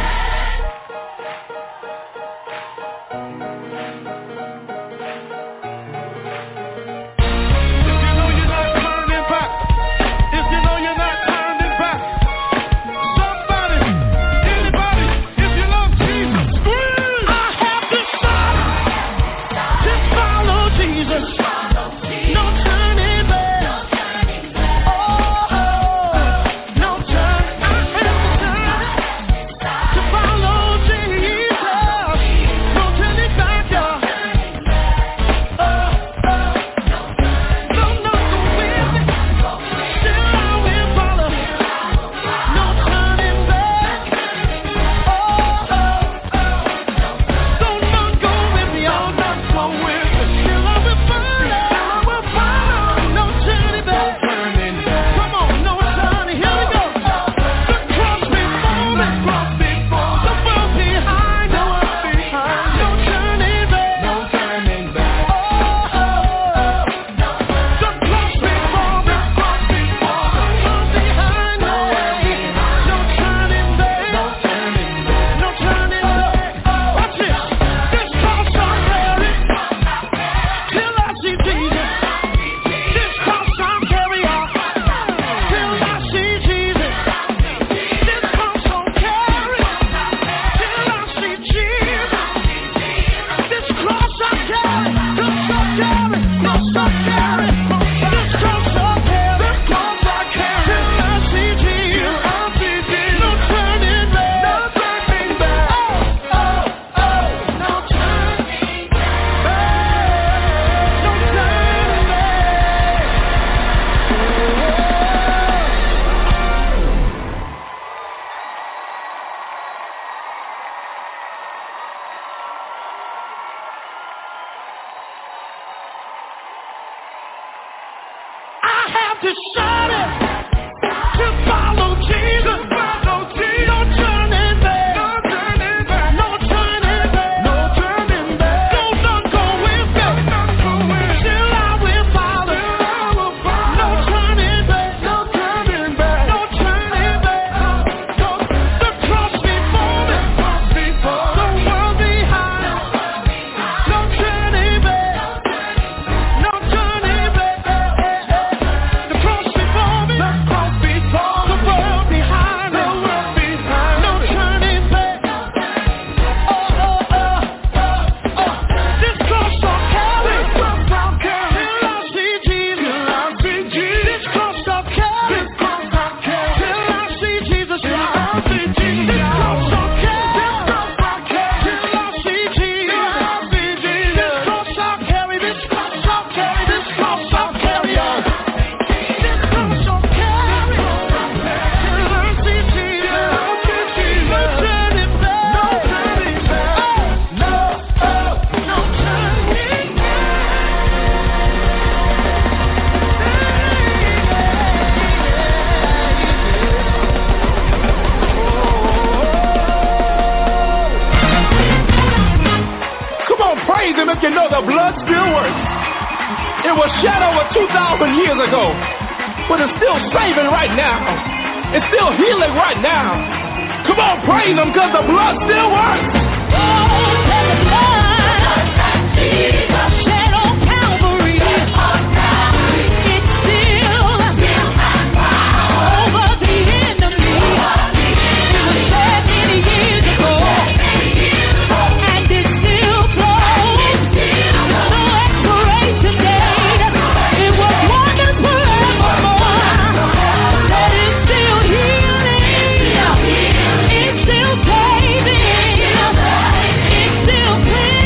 If you know you're not turning back, if you know you're not turning back, somebody, anybody, if you love Jesus, scream! I have decided to follow Jesus. No turning back. Oh, oh, no turn. I have decided to follow Jesus. No turning back, y'all. Oh, oh. No, no, go with me. Still I will follow. No turning back. Oh, oh, oh. So not go with me, oh, not go with me. Still I will follow. I will follow. No turning back. Come on, no turning. Here we go. The cross before me, cross before. The world behind, the world behind. No turning back. No turning back. Oh, oh, oh. The cross before me, cross before. The world behind, no way. No turning back. No turning back. No turning back. Watch this. This cross I'll carry till I see Jesus. This cross I'll carry on till I see Jesus. This cross I'll carry till I see Jesus. This cross I'll carry, this I'll carry, this I'll carry. This cross I'll carry, this cross I'll carry till I see Jesus. I see Jesus. No turning back. No turning back. Oh, oh, oh. No turning back. No turning back. I have decided to follow Jesus. Follow Jesus. No turning back. No turning back. No turning back. No turning back. Go, not go with me. Not go with me. Still I will follow. I will follow. No turning back. No turning back. No turning back. Go, the cross before me. Cross before. The world behind. No turning back. No turning back. The cross before. know the blood still works. It was shed over two thousand years ago, but it's still saving right now. It's still healing right now. Come on, praise him, because the blood still works. Oh, the blood, Jesus, shed on Calvary. It's still over the enemy. It was shed many years ago, and it still flows. No expiration date. It was wonders forevermore. That it's still healing. It's still saving. It's still cleansing.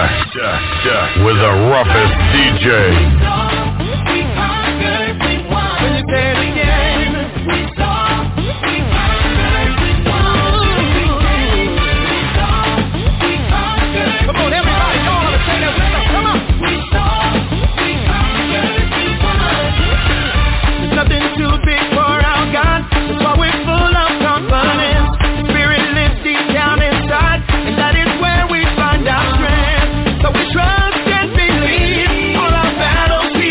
Duh, duh, duh, with the roughest D J. When you say it again, we saw, we conquered, we won. We saw, we conquered. Come on, everybody, y'all wanna say that with us? Come on. We saw, we conquered, we won. There's nothing too big for our God. That's why we're full of confidence. The Spirit lives deep down inside, and that is where we find our strength. So we trust and believe all our battles we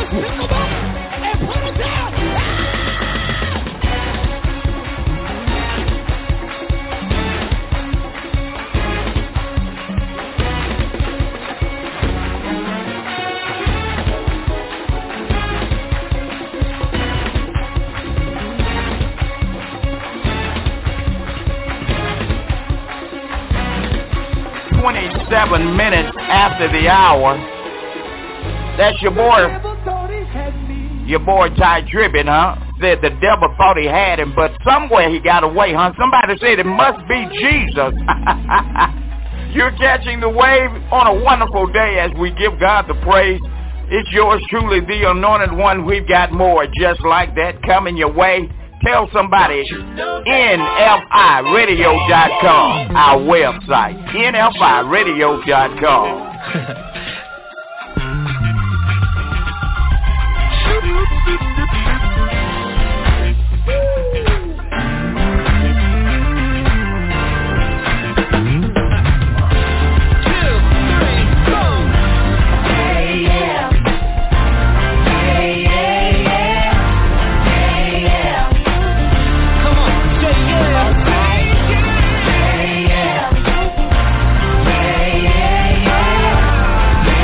pick them up and put them down. twenty-seven minutes after the hour. That's your boy, your boy Ty Tribbett, huh? Said the devil thought he had him, but somewhere he got away, huh? Somebody said it must be Jesus. You're catching the wave on a wonderful day as we give God the praise. It's yours truly, the anointed one. We've got more just like that coming your way. Tell somebody, N F I radio dot com, our website, N F I radio dot com. Yeah.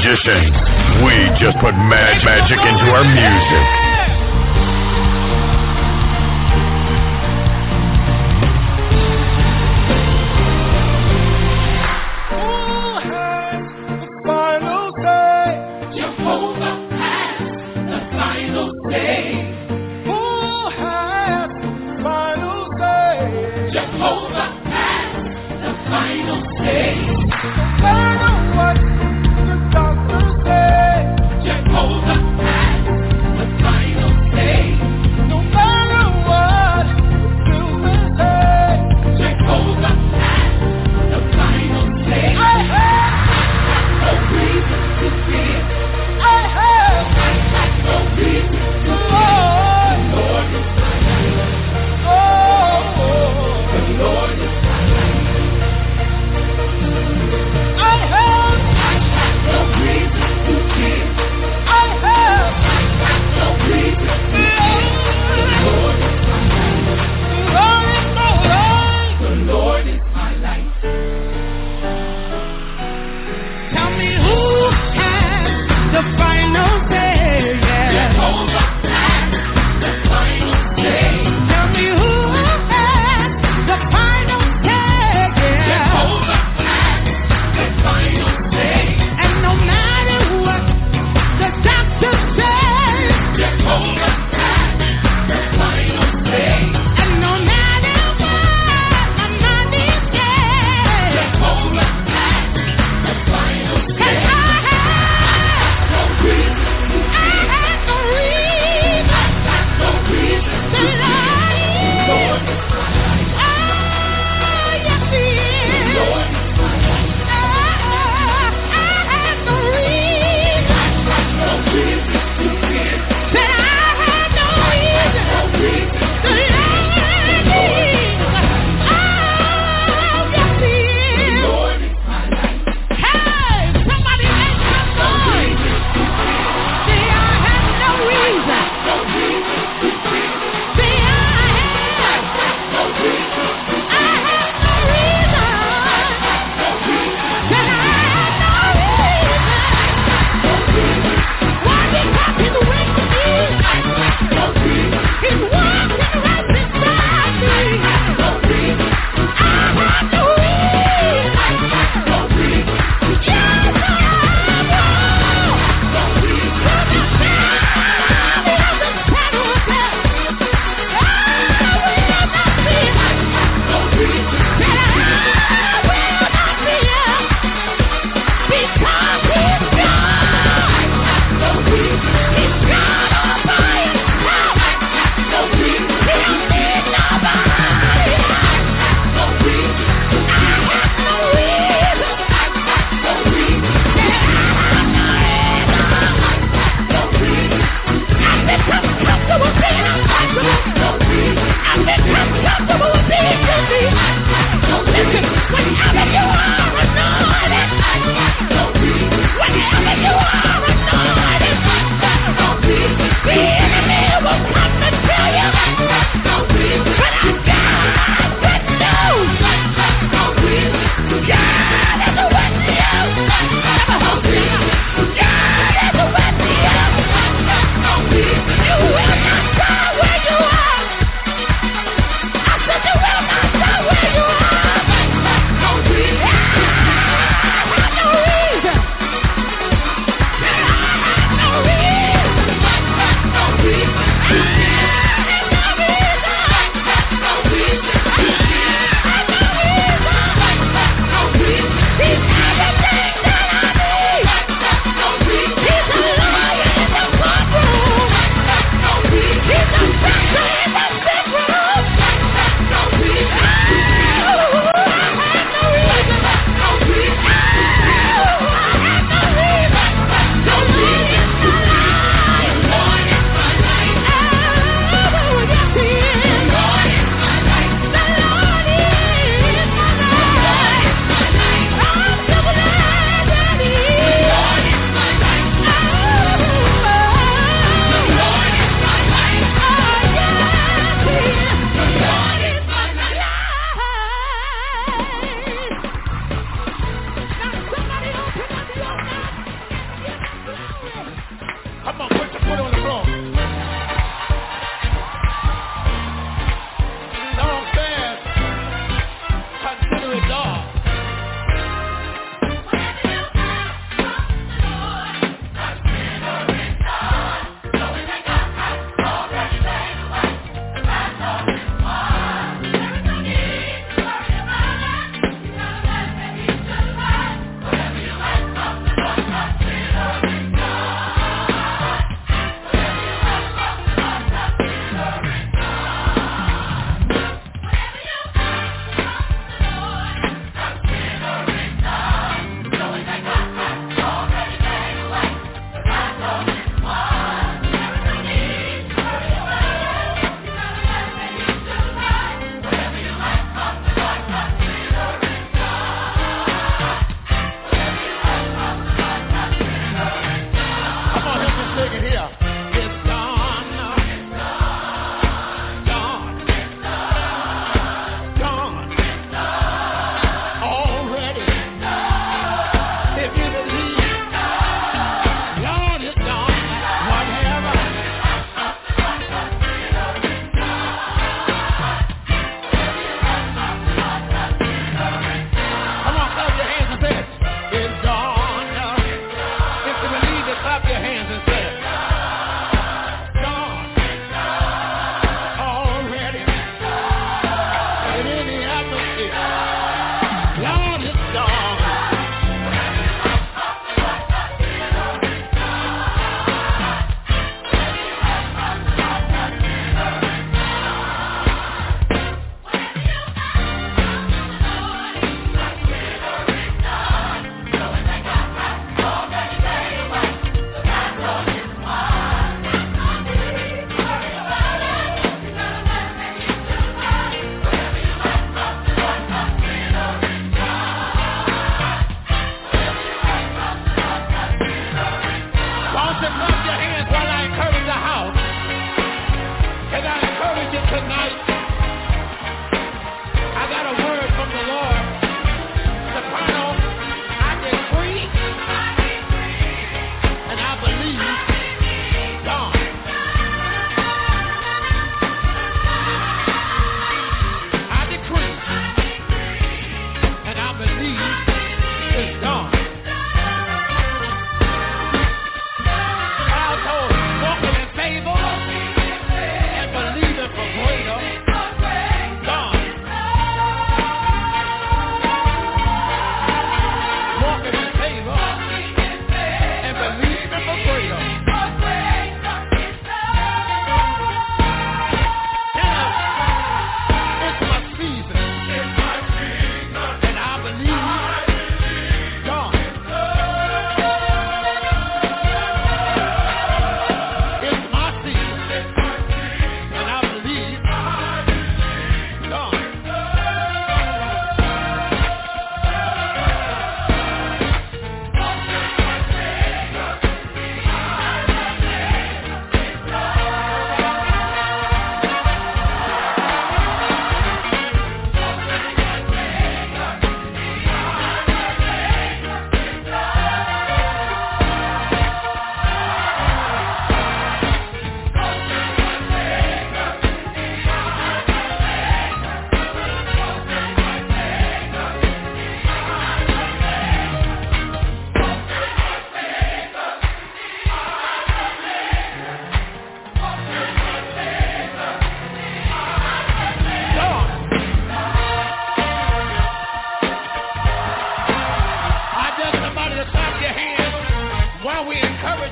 magicians. We just put mad magic into our music.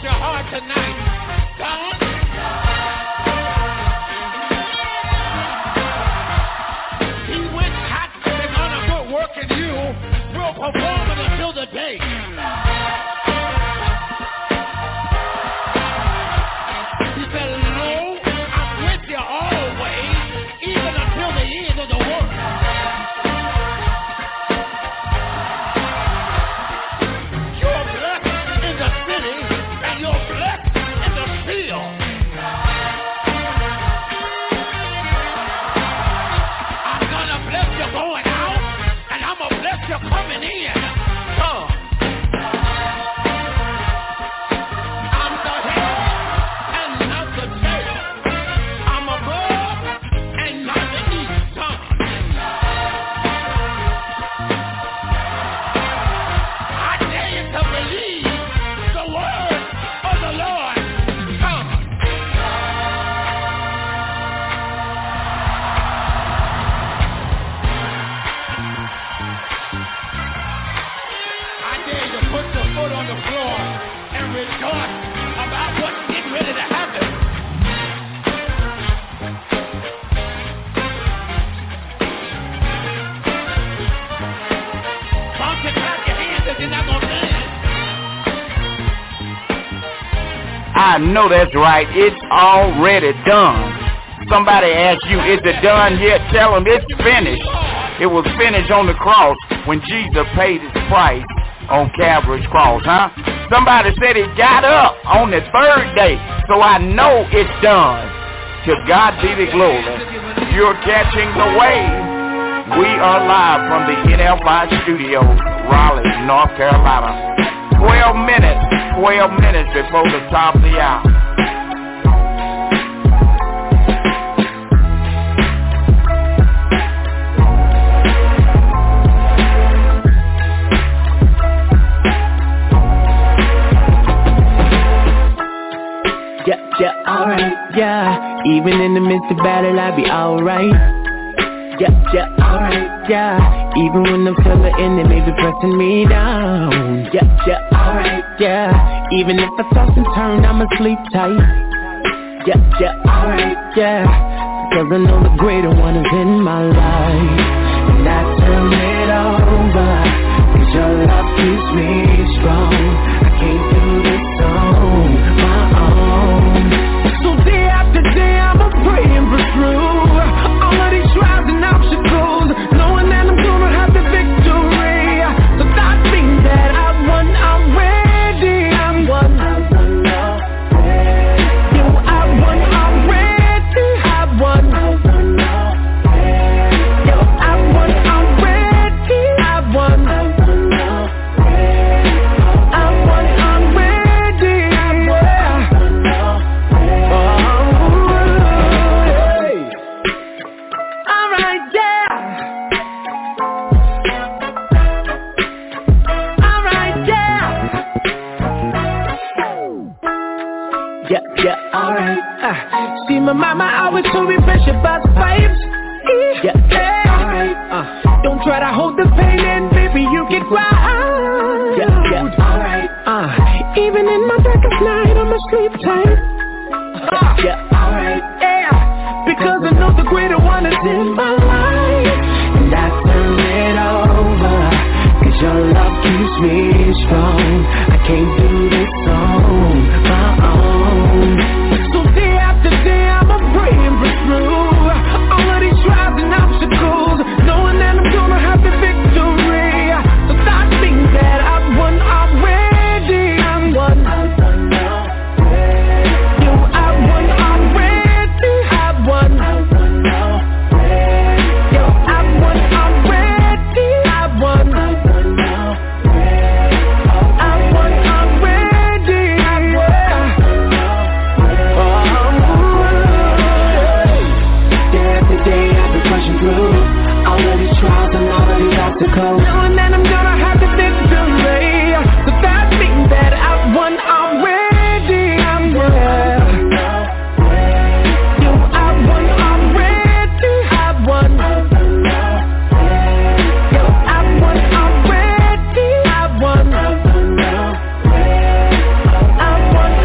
your heart tonight. God, He which hath begun a good work in you will perform it until the day. He said, "Lo, I'm with you always, even until the end of the world." You're blessed in the city, and you're blessed in the field. I'm gonna bless you going out, and I'm gonna bless you coming in. Come. I'm the head and not the tail. I'm above and not beneath. Come. I dare you to believe the word of the Lord. Come. I dare you to put your foot on the floor and rejoice about what's getting ready to happen. Don't you clap your hands if you're not gonna dance. I know that's right. It's already done. Somebody asks you, is it done yet? Tell them it's finished. It was finished on the cross when Jesus paid his price on Calvary's cross, huh? Somebody said he got up on the third day, so I know it's done. To God be the glory. You're catching the wave. We are live from the N F I studios, Raleigh, North Carolina. twelve minutes, twelve minutes before the top of the hour. Yeah, yeah, alright, yeah. Even in the midst of battle, I be alright. Yeah, yeah, alright, yeah. Even when I'm feeling in it, maybe pressing me down. Yeah, yeah, alright, yeah. Even if I toss and turn, I'ma sleep tight. Yeah, yeah, alright, yeah. Cause I know the greater one is in my life. And I turn it over, cause your love keeps me strong. I can't do this on my own. So day after day I'ma pray and pursue all of these trials and obstacles, knowing that I'm gonna have the victory. So that means that I won already. I won, I won already. Yo, I won already. I won, I won already. Yo, I won already. I won, I won already. I won already. I won, alright, yeah. Alright, yeah. Yeah, yeah, alright. Uh, see, my mama always told me pressure about vibes. Yeah, yeah, alright. Uh, don't try to hold the pain in, baby, you can cry. Yeah, yeah, alright. Uh, even in my darkest night, I'ma sleep tight. Uh, yeah, alright. Yeah, because I know the greater one is in my life. And I turn it over, cause your love keeps me strong. I can't do this on my own. So day after day I'ma pray and pursue all of these trials and obstacles, knowing that I'm gonna have the victory. So that means that I've won already. I won, I won already. Yo, I won already. I won, I won already. Yo, I won already. I won, I won already. I won already. I won. Day after day I've been pushing through all of these trials and all of these obstacles, knowing that I'm gonna have the victory. So that means that I've won already. I'm won. Yo, I won already. I won. Yo, I won already. I won. I won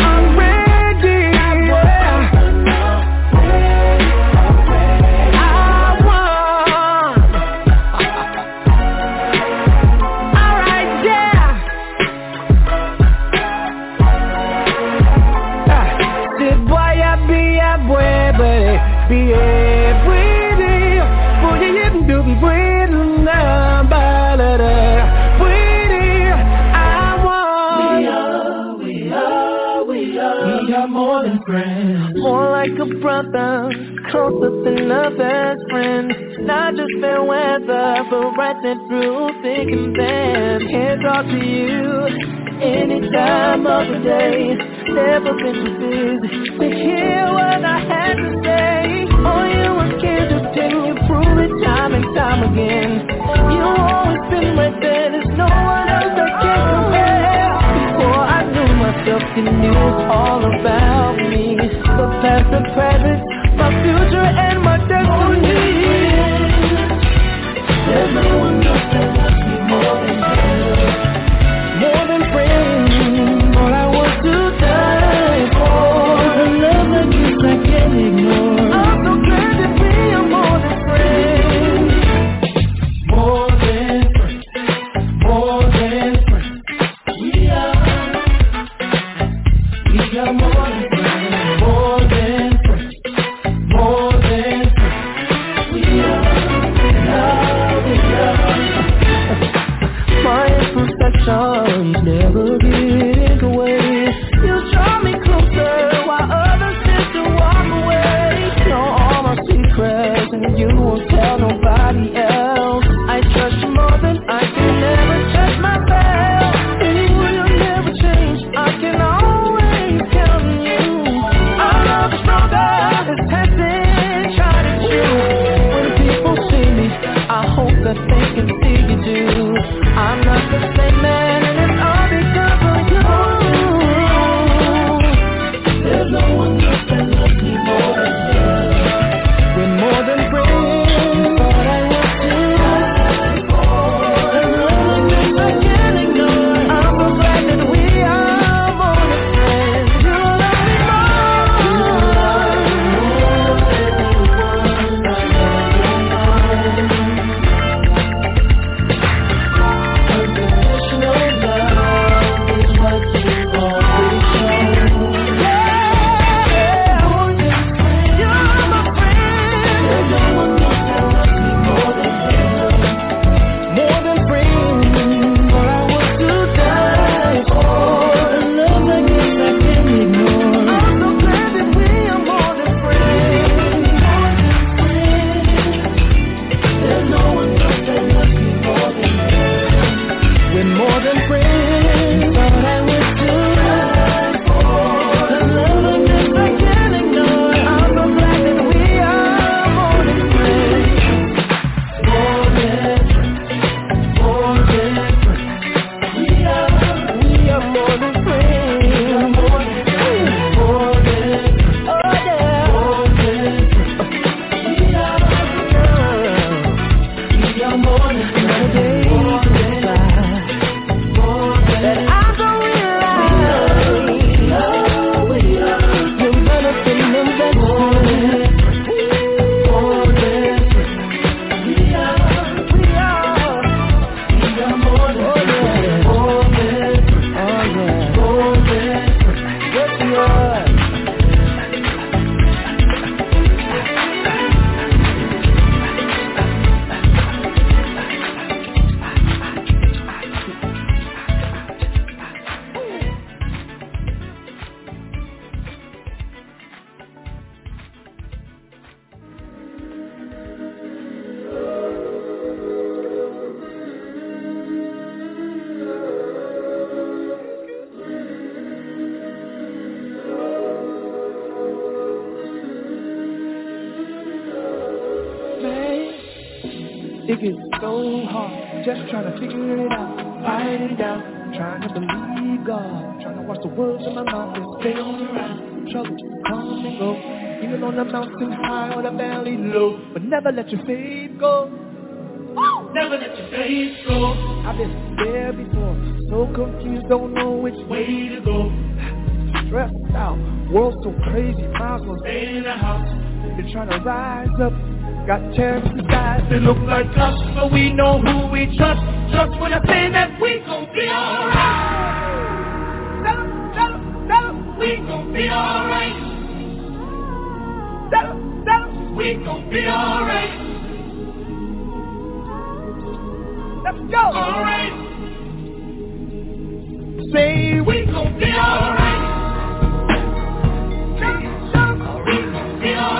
another, closer than a best friend. Not just fair weather, but right there through thick and thin. Can't talk to you any time of the day. Never been too busy to hear what I had to say. All you was scared to tell you, prove it time and time again. You always been right there, there's no one else that can compare. Before I knew myself, you knew all about me. The past, the present, my future and my destiny. There's no one else that loves me more than you. More than friends, all I want to die for. The love that gives I can't ignore. I'm so glad that we are more than friends. More than friends, more than friends. We are, we are more than friends. More than friends, more than friends. We are, we are, we are. My imperfections never get in the way. You draw me closer while others tend to walk away. Know all my secrets and you won't tell nobody else. I trust you more than I can ever trust myself. And you will never change, I can always count on you. Our love is stronger, it's tested, tried and true. When people see me, I hope that they can see you too. I'm not the same man, and it's all because of you. There's no one else that loves me more than you. We're more than friends, but I want to die for. The love that I can't ignore. I'm so glad that we are more than friends. You love me more. Unconditional love is what you always show. Yeah, you're my friend. There's no one else that loves me more than you. More than friends, all I want to die for. The love that gives I can't ignore. I'm so glad that we are more than friends. More than friends. There's no one else that loves me more than you. We're more than friends, all I want to die for. The love that gives I can't ignore. I'm so glad that we are more than friends. More than friends, more than friends. We are, we are more than friends. More than friends, more than friends. Oh yeah, more than friends. We are, we are more than friends. More than friends. That I don't realize we are, we are, you're better than them that more than more than we are, we are, we are more than more than oh yeah, more than yes we are. It gets so hard, just trying to figure it out, fight it out, trying to believe God, trying to watch the words in my mouth and stay on the route. Trouble come and go, even on the mountain high or the valley low, but never let your faith go. Never let your faith go. I've been there before, so confused, don't know which way to go. Stressed out, world so crazy, might as well stay in the house. Been trying to rise up, got terrorists guys that look like us, but we know who we trust. Trust when I say that we gon' be alright. Tell 'em, tell 'em, tell 'em, we gon' be alright. Tell 'em, tell 'em, we gon' be alright. Let's go. Alright. Say we gon' be alright. Tell 'em, tell 'em, we gon' be alright.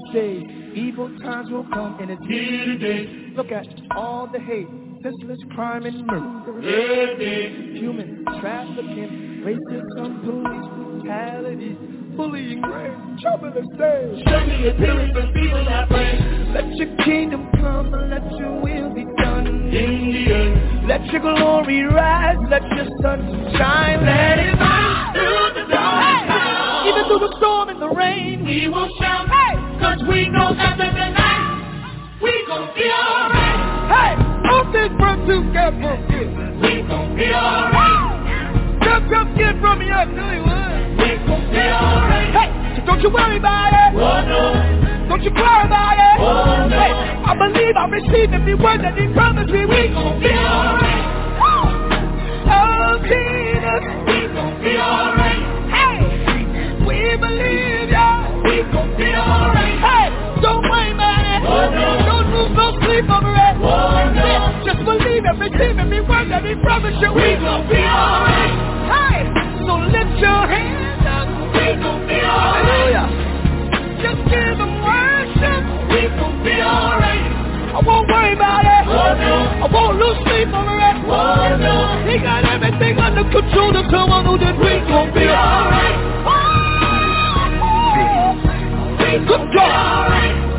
days. Evil times will come, and it's here today. Look at all the hate, senseless crime and murder. Human trafficking, racism, police brutality, bullying, rape, trouble and stain. Show me your appearance for people I pray. Let your kingdom come and let your will be done in the earth. Let your glory rise, let your sun shine. Let it rise through the dark. Hey. Even through the storm and the rain, we will shout. Hey. Cause we know that in the night, we gon' be alright. Hey, all this work together, we gon' be alright. Just come get from me, I tell you what. We gon' be alright. Hey, so don't you worry about it. Oh no. Don't you cry about it. Oh no. Hey, I believe I receive every word that he promised me. We gon' be alright. Oh Jesus, we gon' be alright. Hey, we believe ya. We gon' be alright. Hey, don't worry about it. Oh no. Don't lose no sleep over it. Oh no. Just believe and receive every word that he promised you. We gon' be alright. Hey, so lift your hands up. We gon' be alright. Hallelujah. Just give them worship. We gon' be alright. I won't worry about it. Oh no. I won't lose sleep over it. Oh no. He got everything under control. To come on who did. We gon' be alright. Good God.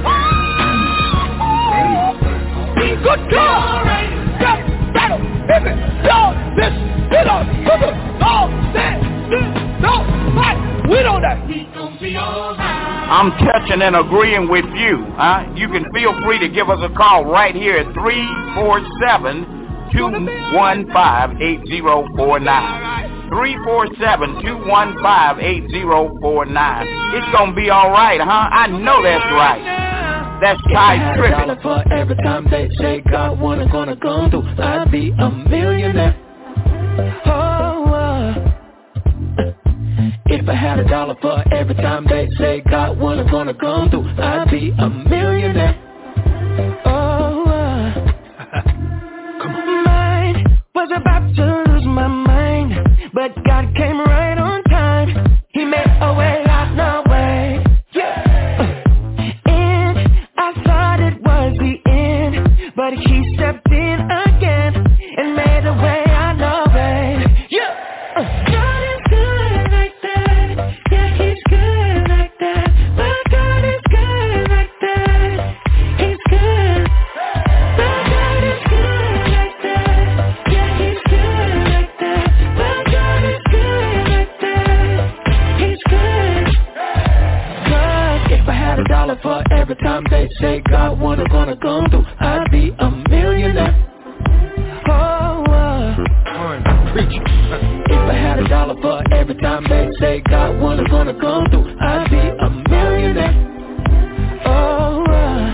Good God. Just battle. If it don't, this, we don't, all that, this, don't fight. We don't that. We gon' be alright. I'm touching and agreeing with you. Huh? You can feel free to give us a call right here at three four seven, two one five, eight zero four nine. three four seven, two one five, eight zero four nine. It's gonna be alright, huh? I know that's right. That's Ty Trippin'. For every time they say God wasn't gonna come through, I'd be a millionaire. Oh, uh, if I had a dollar for every time they say God wasn't gonna come through, I'd be a millionaire. Oh, uh, come on. Mine was about to lose my mind, but God came right on time. He made a way out no way. Yeah. And I thought it was the end, but he stepped in again and made a way out no way. Yeah. God is good like that. Yeah, he's good like that. My God is good like that. He's good. My God is good like that. Yeah, he's good like that. My God is good like that. He's good. Cause if I had a dollar for every time they say God wasn't gonna come through, I'd be a millionaire. Oh, uh, preach. If I had a dollar for every time they say God wasn't gonna come through, I'd be a millionaire. Oh, uh,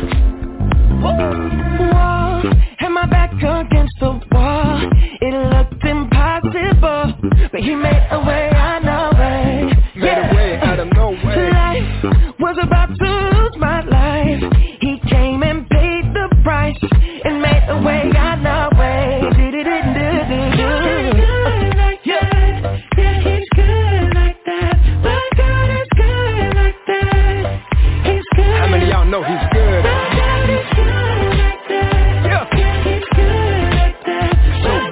whoa, had my back against the wall. It looked impossible, but he made a way out of no way. Made a way out of no way. Life was about to lose my life. He came and paid the price and made a way out of no way. How many of y'all know he's good? Yeah. So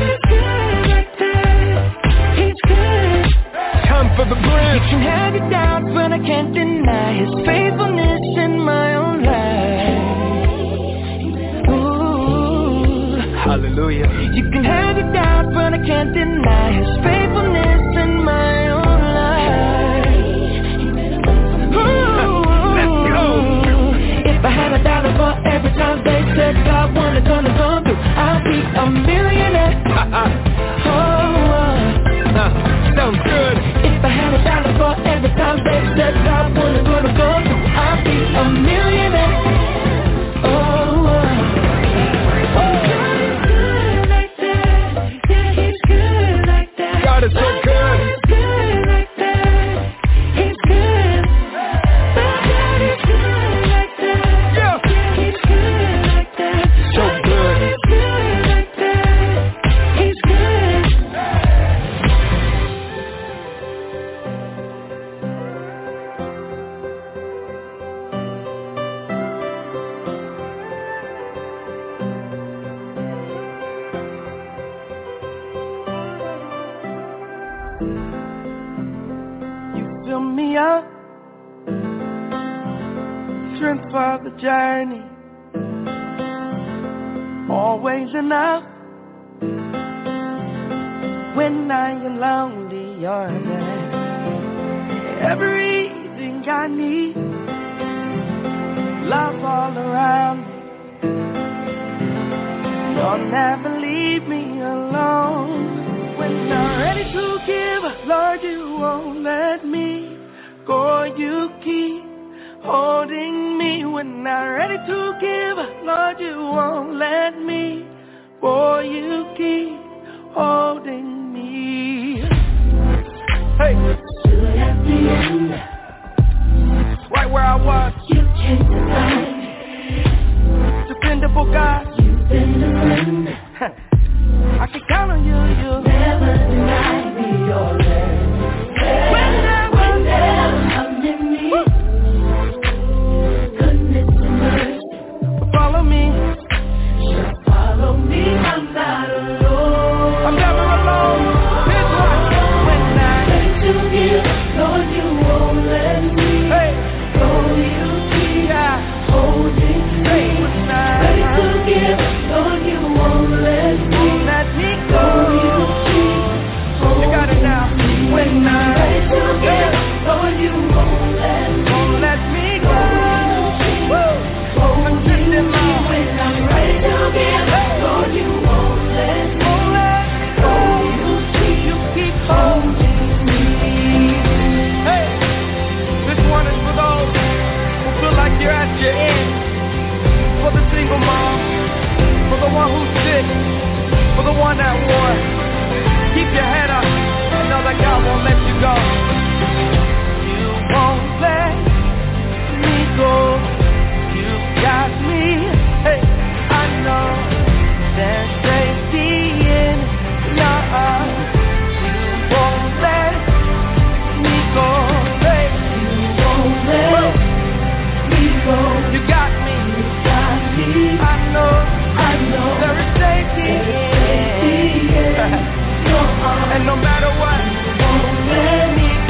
good. Time for the bridge. You can have it down, but I can't deny his faithfulness in my own life. Ooh. Hallelujah. You can have it down, but I can't deny his faithfulness in my own life. Ooh. Let's go. If I had a dollar for every time they said God wasn't gonna come through, I'd be a millionaire. Oh, uh, sounds good. if I had a dollar for every time they said God wasn't gonna come through, I'd be a millionaire. Oh, uh, oh. God is good like that. Yeah, he's good like that. God is so good. He's good like that. He's good. My God is good like that. Yeah. Yeah, he's good like that. So My good. God is good like that. He's good. You fill me up, strength for the journey, always enough. When I am lonely, you're there. Everything I need, love all around me. You'll never leave me alone. When I'm ready to give, Lord, you won't let me go. You keep holding me. When I'm ready to give, Lord, you won't let me go. You keep holding me. Hey, stood at the end, right where I was. You changed the light. Dependable God. You've been the friend. I can count on you. You never deny me your love. Whenever, whenever come in me, goodness and mercy follow me. Just follow me. I'm not alone. I'm never alone. Here's why. When I ready to give, Lord, you won't let me. Hey, so you keep yeah. holding me. Hey, when I ready to give, Lord, you won't let me. Won't let me go. So you keep holding you got it now. Me. When I ready to give, Lord, you won't let me. Won't let me go. Woo. I'm drifting on. When I'm ready to give, Lord, you won't let me. Won't let me go. You keep, you keep holding me. Hey, this one is for those who feel like you're at your end. For the single mom, for the one who's sick, for the one at war. Keep your head up and know that God won't let you go. You won't let me go. You got me. Hey, I know there's safety in your arms. You won't let me go. Hey, you won't let me go. You got me. You got me. I know. I know there is safety in your arms. And no matter what, you won't let me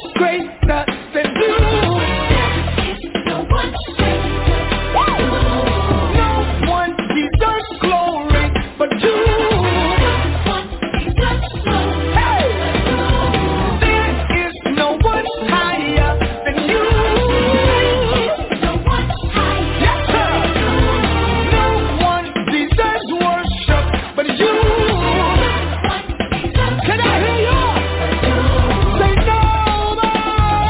greater than you. No one deserves glory but you. Hey! There is no one higher than you. Yes, sir. No one deserves worship but you. Can I hear you? Say nobody.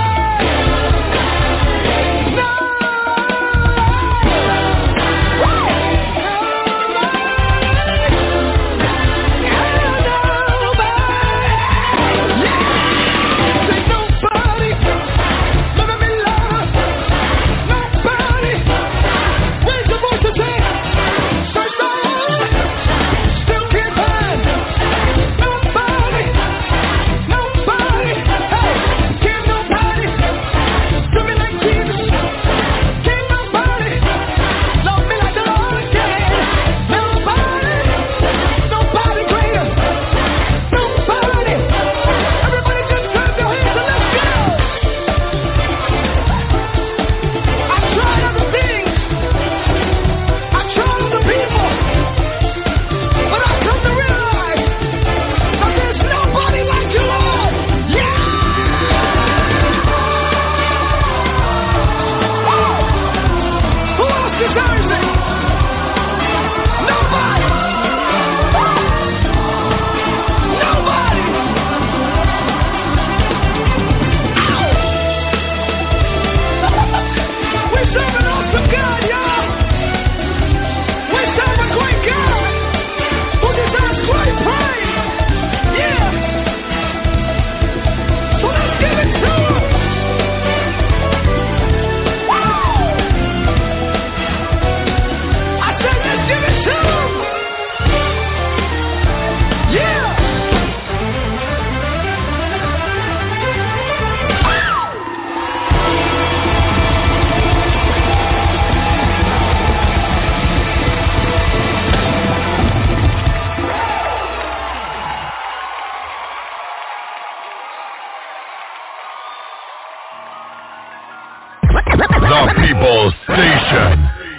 The People's Station.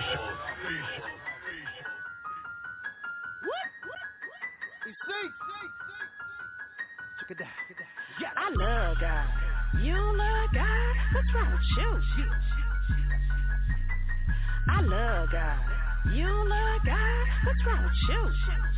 I love God. You love God? What's wrong with you? I love God. You love God? What's wrong with you?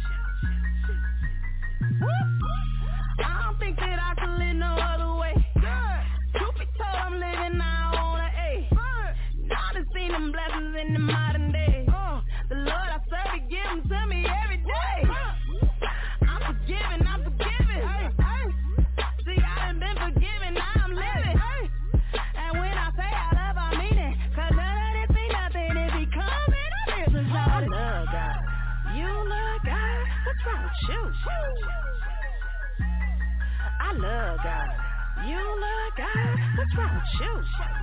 I don't think that I can live no other way. Truth be told, I'm living now on a A. Now I done seen them blessings in the modern day. The Lord I serve, He give them to me every day. I'm forgiven, I'm forgiven. See, I done been forgiven, now I'm living. And when I say I love, I mean it. Cause none of this ain't nothing if He comes in a business. I love God. You love God? What's wrong with you? I love God. You love God? What's wrong with you?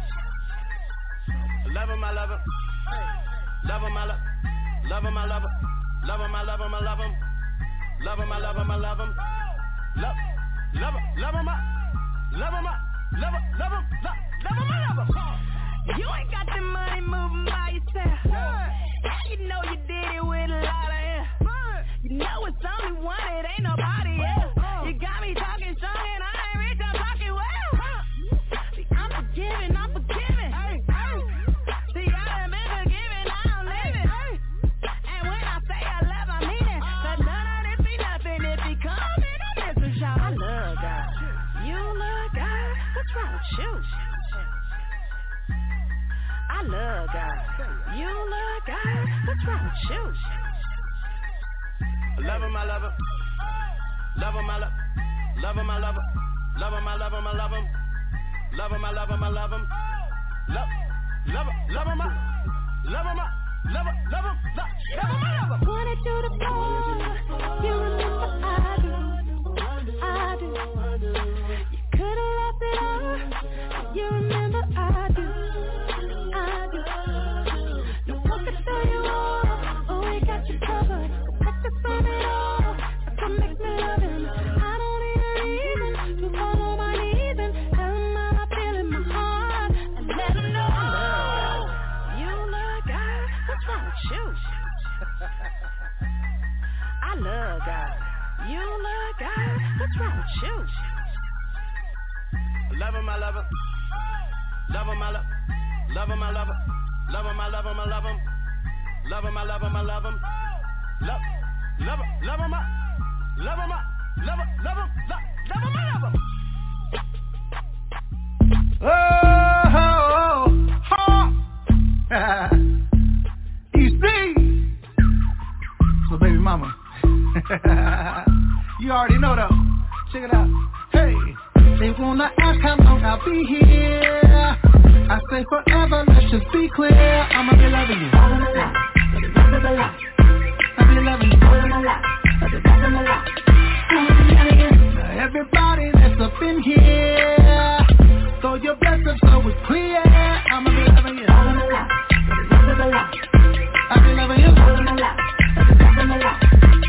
Love him, I love him. Love him, I love Love him, I love him. Love him, I love him, I love him. Love him, I love him, I love him. Love, love him, love him, I love him, I love him, love him, love him, I love him. You ain't got the money moving by yourself. You know you did it with a lot of air. You know it's only one, it ain't nobody else. You got me talking strong and I ain't rich, I'm talking well. See, I'm forgiving, I'm forgiving. See, I done been forgiven, now I'm living. And when I say I love, I mean it. Cause none of this be nothing if He come in a business, y'all. I love God. You love God? What's wrong with you? I love God. You love God? What's wrong with you? Love him, I love him. Love him, I love Love him, I love him. Love him, I love him, I love him. Love him, I love him, I love him. Love, love him, love him, I love him, I love him, love him, love him, I love him. Wanted you to fall, you remember I do, I do. You could've left it all, you remember I do, I do. No one can tell you all, oh we got you covered, protect us from it all, that's what makes me love Him. I don't need a reason to fall on my knees and tell Him I Love him, I love, love him, I love him. Love him, I love him, I love him. Love him, I love him, I love him. Love, love him, love him, I love him, I love him, love him, love, love him, I love him. Oh, oh, oh. E C. So baby mama, you already know though. Check it out. Hey, they wanna ask how long I'll be here. I say forever, let's just be clear. I'ma be loving you all of my life, for the rest of my life. I'll be loving you all of my life, for the rest of my life. Now everybody that's up in here, throw your blessings so it's clear. I'ma be loving you all of my life, for the rest of my life. I'll be loving you all of my life, for the rest of my life.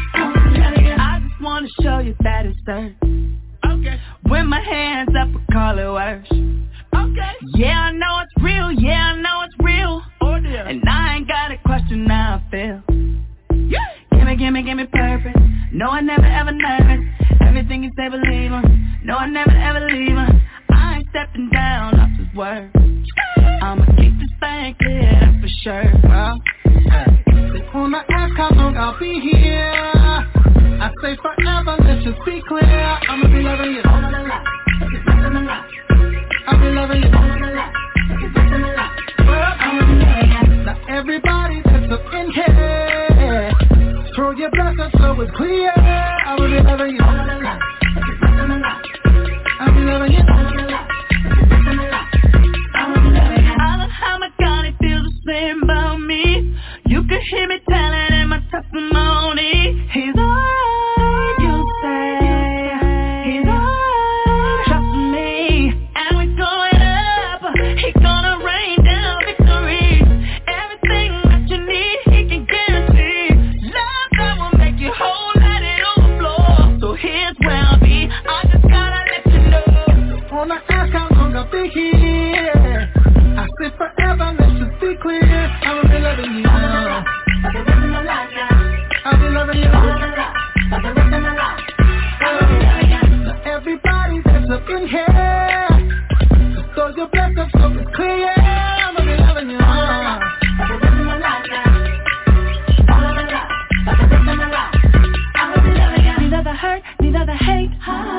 I just wanna show you that it's certain. Okay. When my hands up, I call it worse. Okay. Yeah, I know it's real. Yeah, I know it's real. Oh dear. And I ain't got a question how I feel. Yeah. Gimme, gimme, gimme perfect. No, I never ever nervous. Everything you say, believe him. No, I never ever leave him. I ain't stepping down off his word. I'ma keep this thing clear, that's for sure. Well, they wanna ask how long I'll be here. I say forever, let's just be clear. I'ma be loving you all of my life, for the rest of my life. I'll be loving you all of my life, for the rest of my life. Well, I'ma be loving you. Now everybody that's up in here, throw your blessings so it's clear. I'ma be loving you all of my life, for the rest of my life. I'll be loving you all of my life, for the rest of my life. I'ma be loving you. I love how my God, it feels the same about me. You can hear me telling in my testimony. He's alright, you say. He's alright, trust me. And we're going up. He's gonna rain down victory. Everything that you need, he can guarantee. Love that will make you whole, let it overflow. So here's where I'll be. I just gotta let you know. Wanna ask how long I'll be here. I say forever, let's just be clear. I'ma be loving you all for the rest of my life now. I'll be loving you all for the rest of my life. I'll be loving you. Now everybody that's up in here, just throw your blessings so it's clear. I'ma be loving you all for the rest of my life now. All of my life, for the rest of my life. I'ma be loving you. Neither the hurt, neither the hate,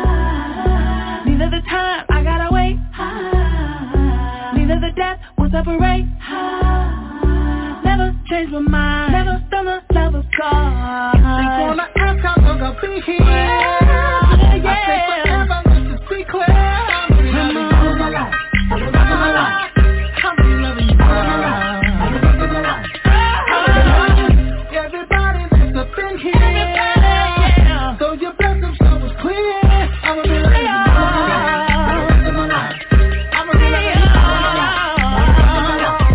ah. Neither the time I gotta wait, ah. Neither the death will separate, ah. Never change my mind, never done the love of God. They wanna ask how long I'll be here. Yeah, yeah. I say forever, let's just be clear. I'll be loving you all of my life, for the rest of my life. I'll be loving you all of my life, for the rest of my life. Everybody that's up in here, throw your blessings so it's clear. I'ma be loving you all for the rest of my life. I'ma be loving you all for the rest of my life.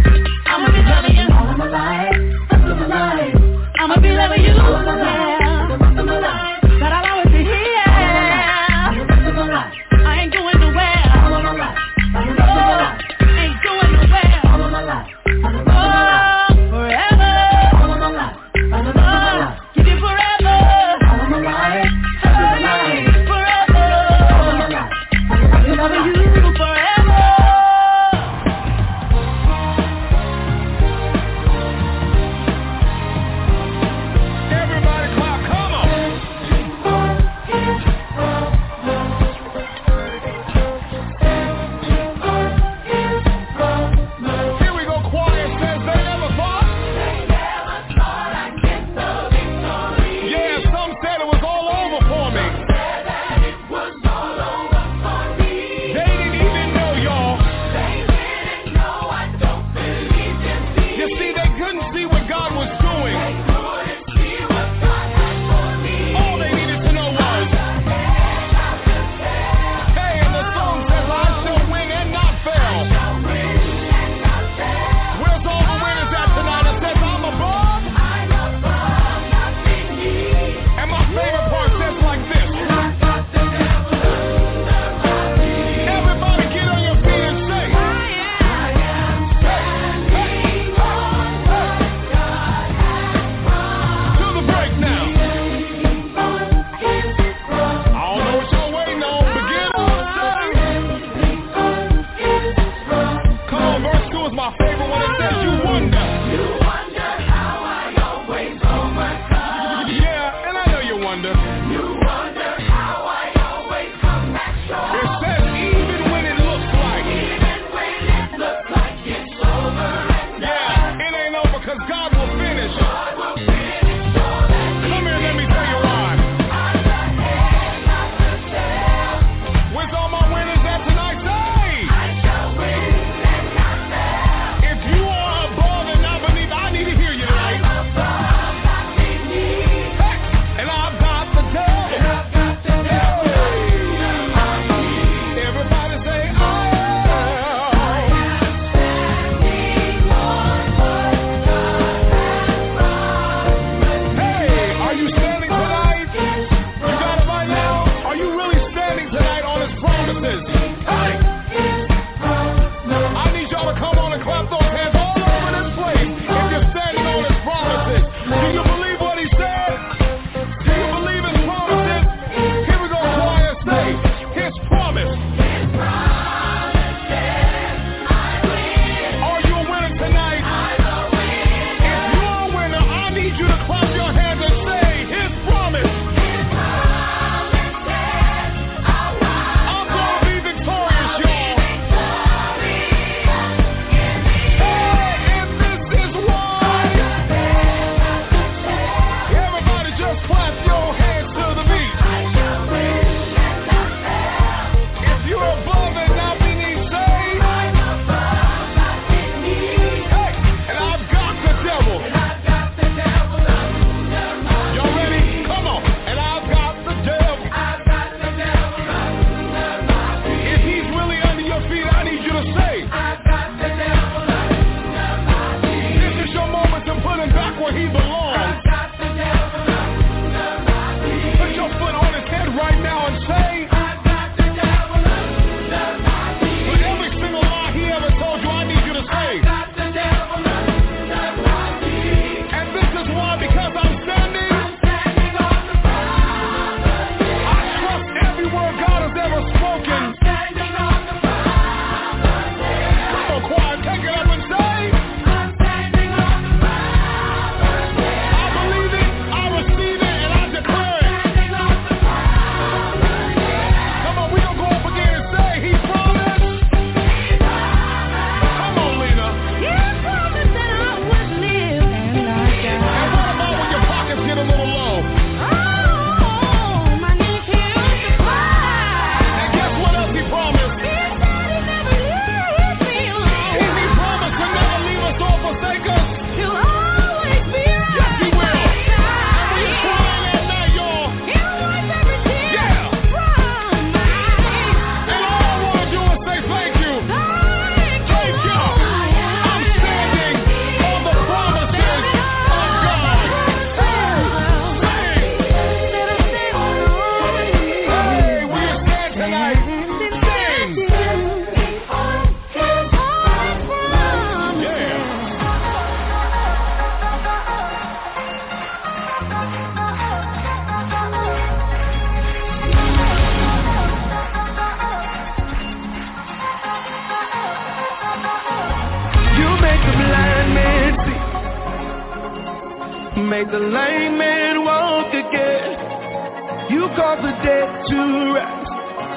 made the lame man walk again. You caused the dead to rise.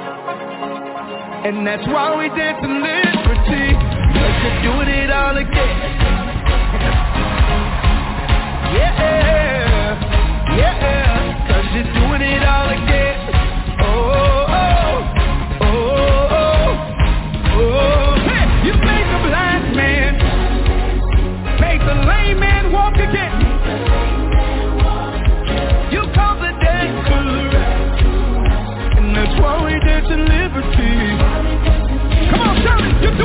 And that's why we dance in liberty. Cause you're doing it all again. Yeah, yeah. Cause you're doing it all again. Oh, oh, oh, oh, oh. Hey, you made the blind man, made the lame man walk again. You caused the dead to rise. And that's why we dance in liberty. Come on, shout it. You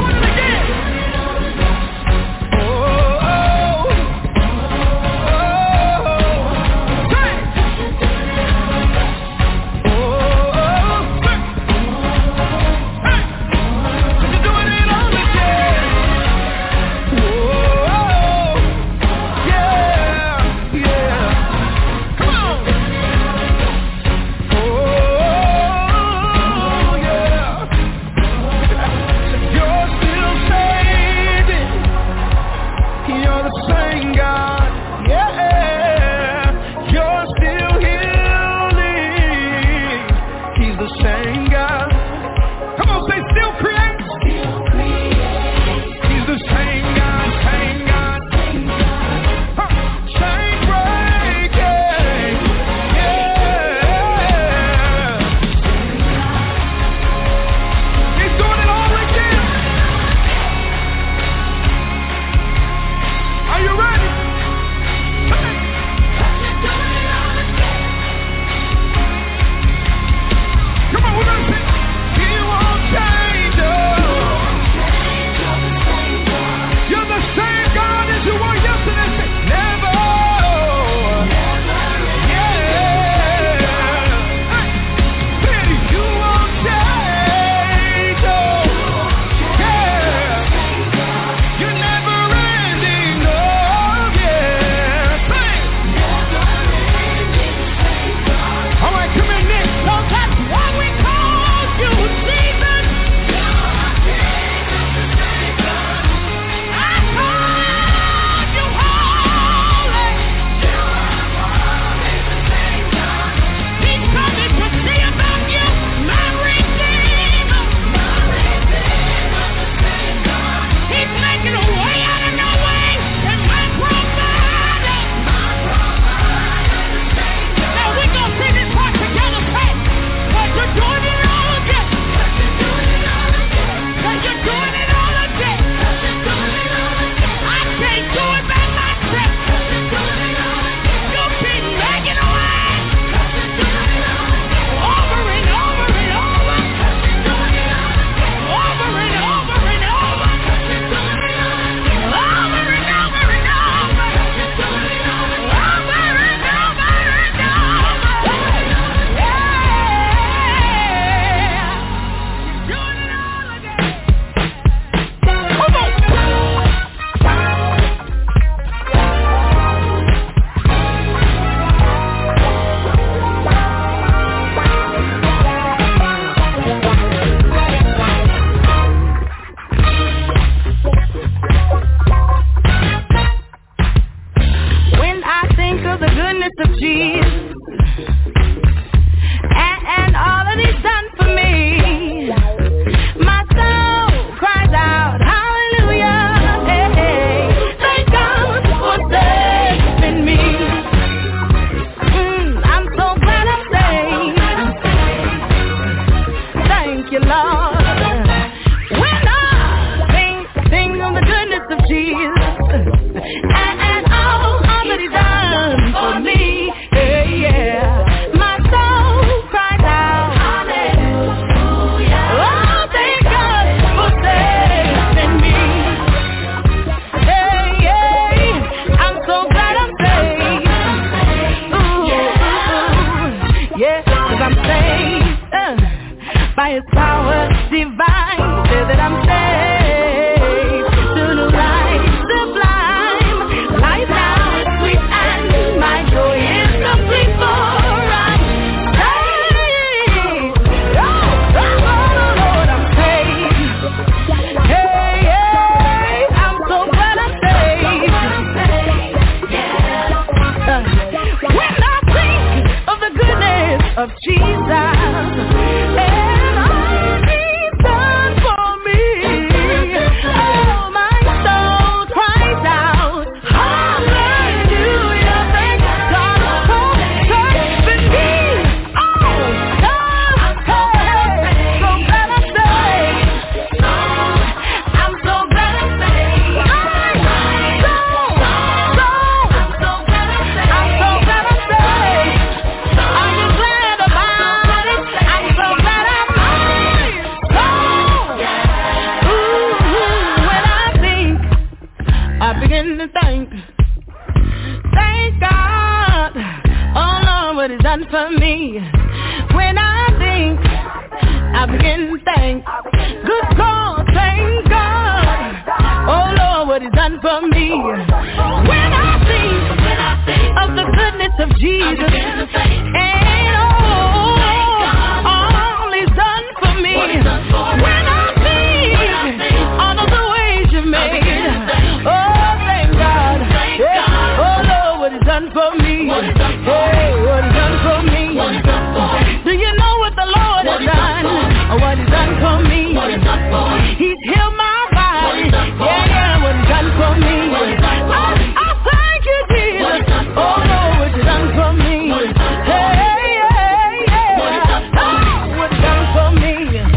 begin to thank, thank God, oh Lord, what He's done for me. When I think, I begin to thank, good God, thank God, oh Lord, what He's done for me. When I think of the goodness of Jesus, and oh, all He's done for me. When I think all of the ways You made, oh thank God, yeah. Oh Lord, what He's done for me. Hey, what He's done for me. Do you know what the Lord has done? What He's done for me. He's healed my body. Yeah, yeah, what He's done for me. I, I thank You, Jesus. Oh Lord, what You done for me. Hey, yeah, yeah. Oh, what You done for me.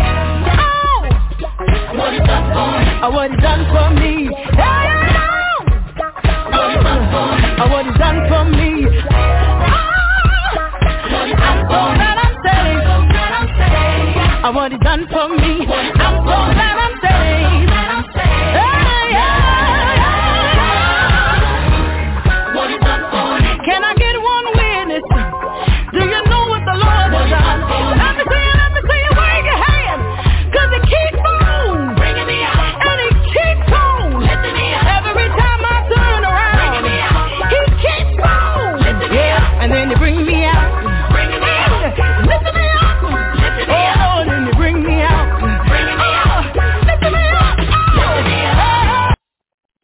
Oh, what He done for me. Hey, yeah. Oh, what He done for me. I'm so glad I'm saved. Oh, what He done for me.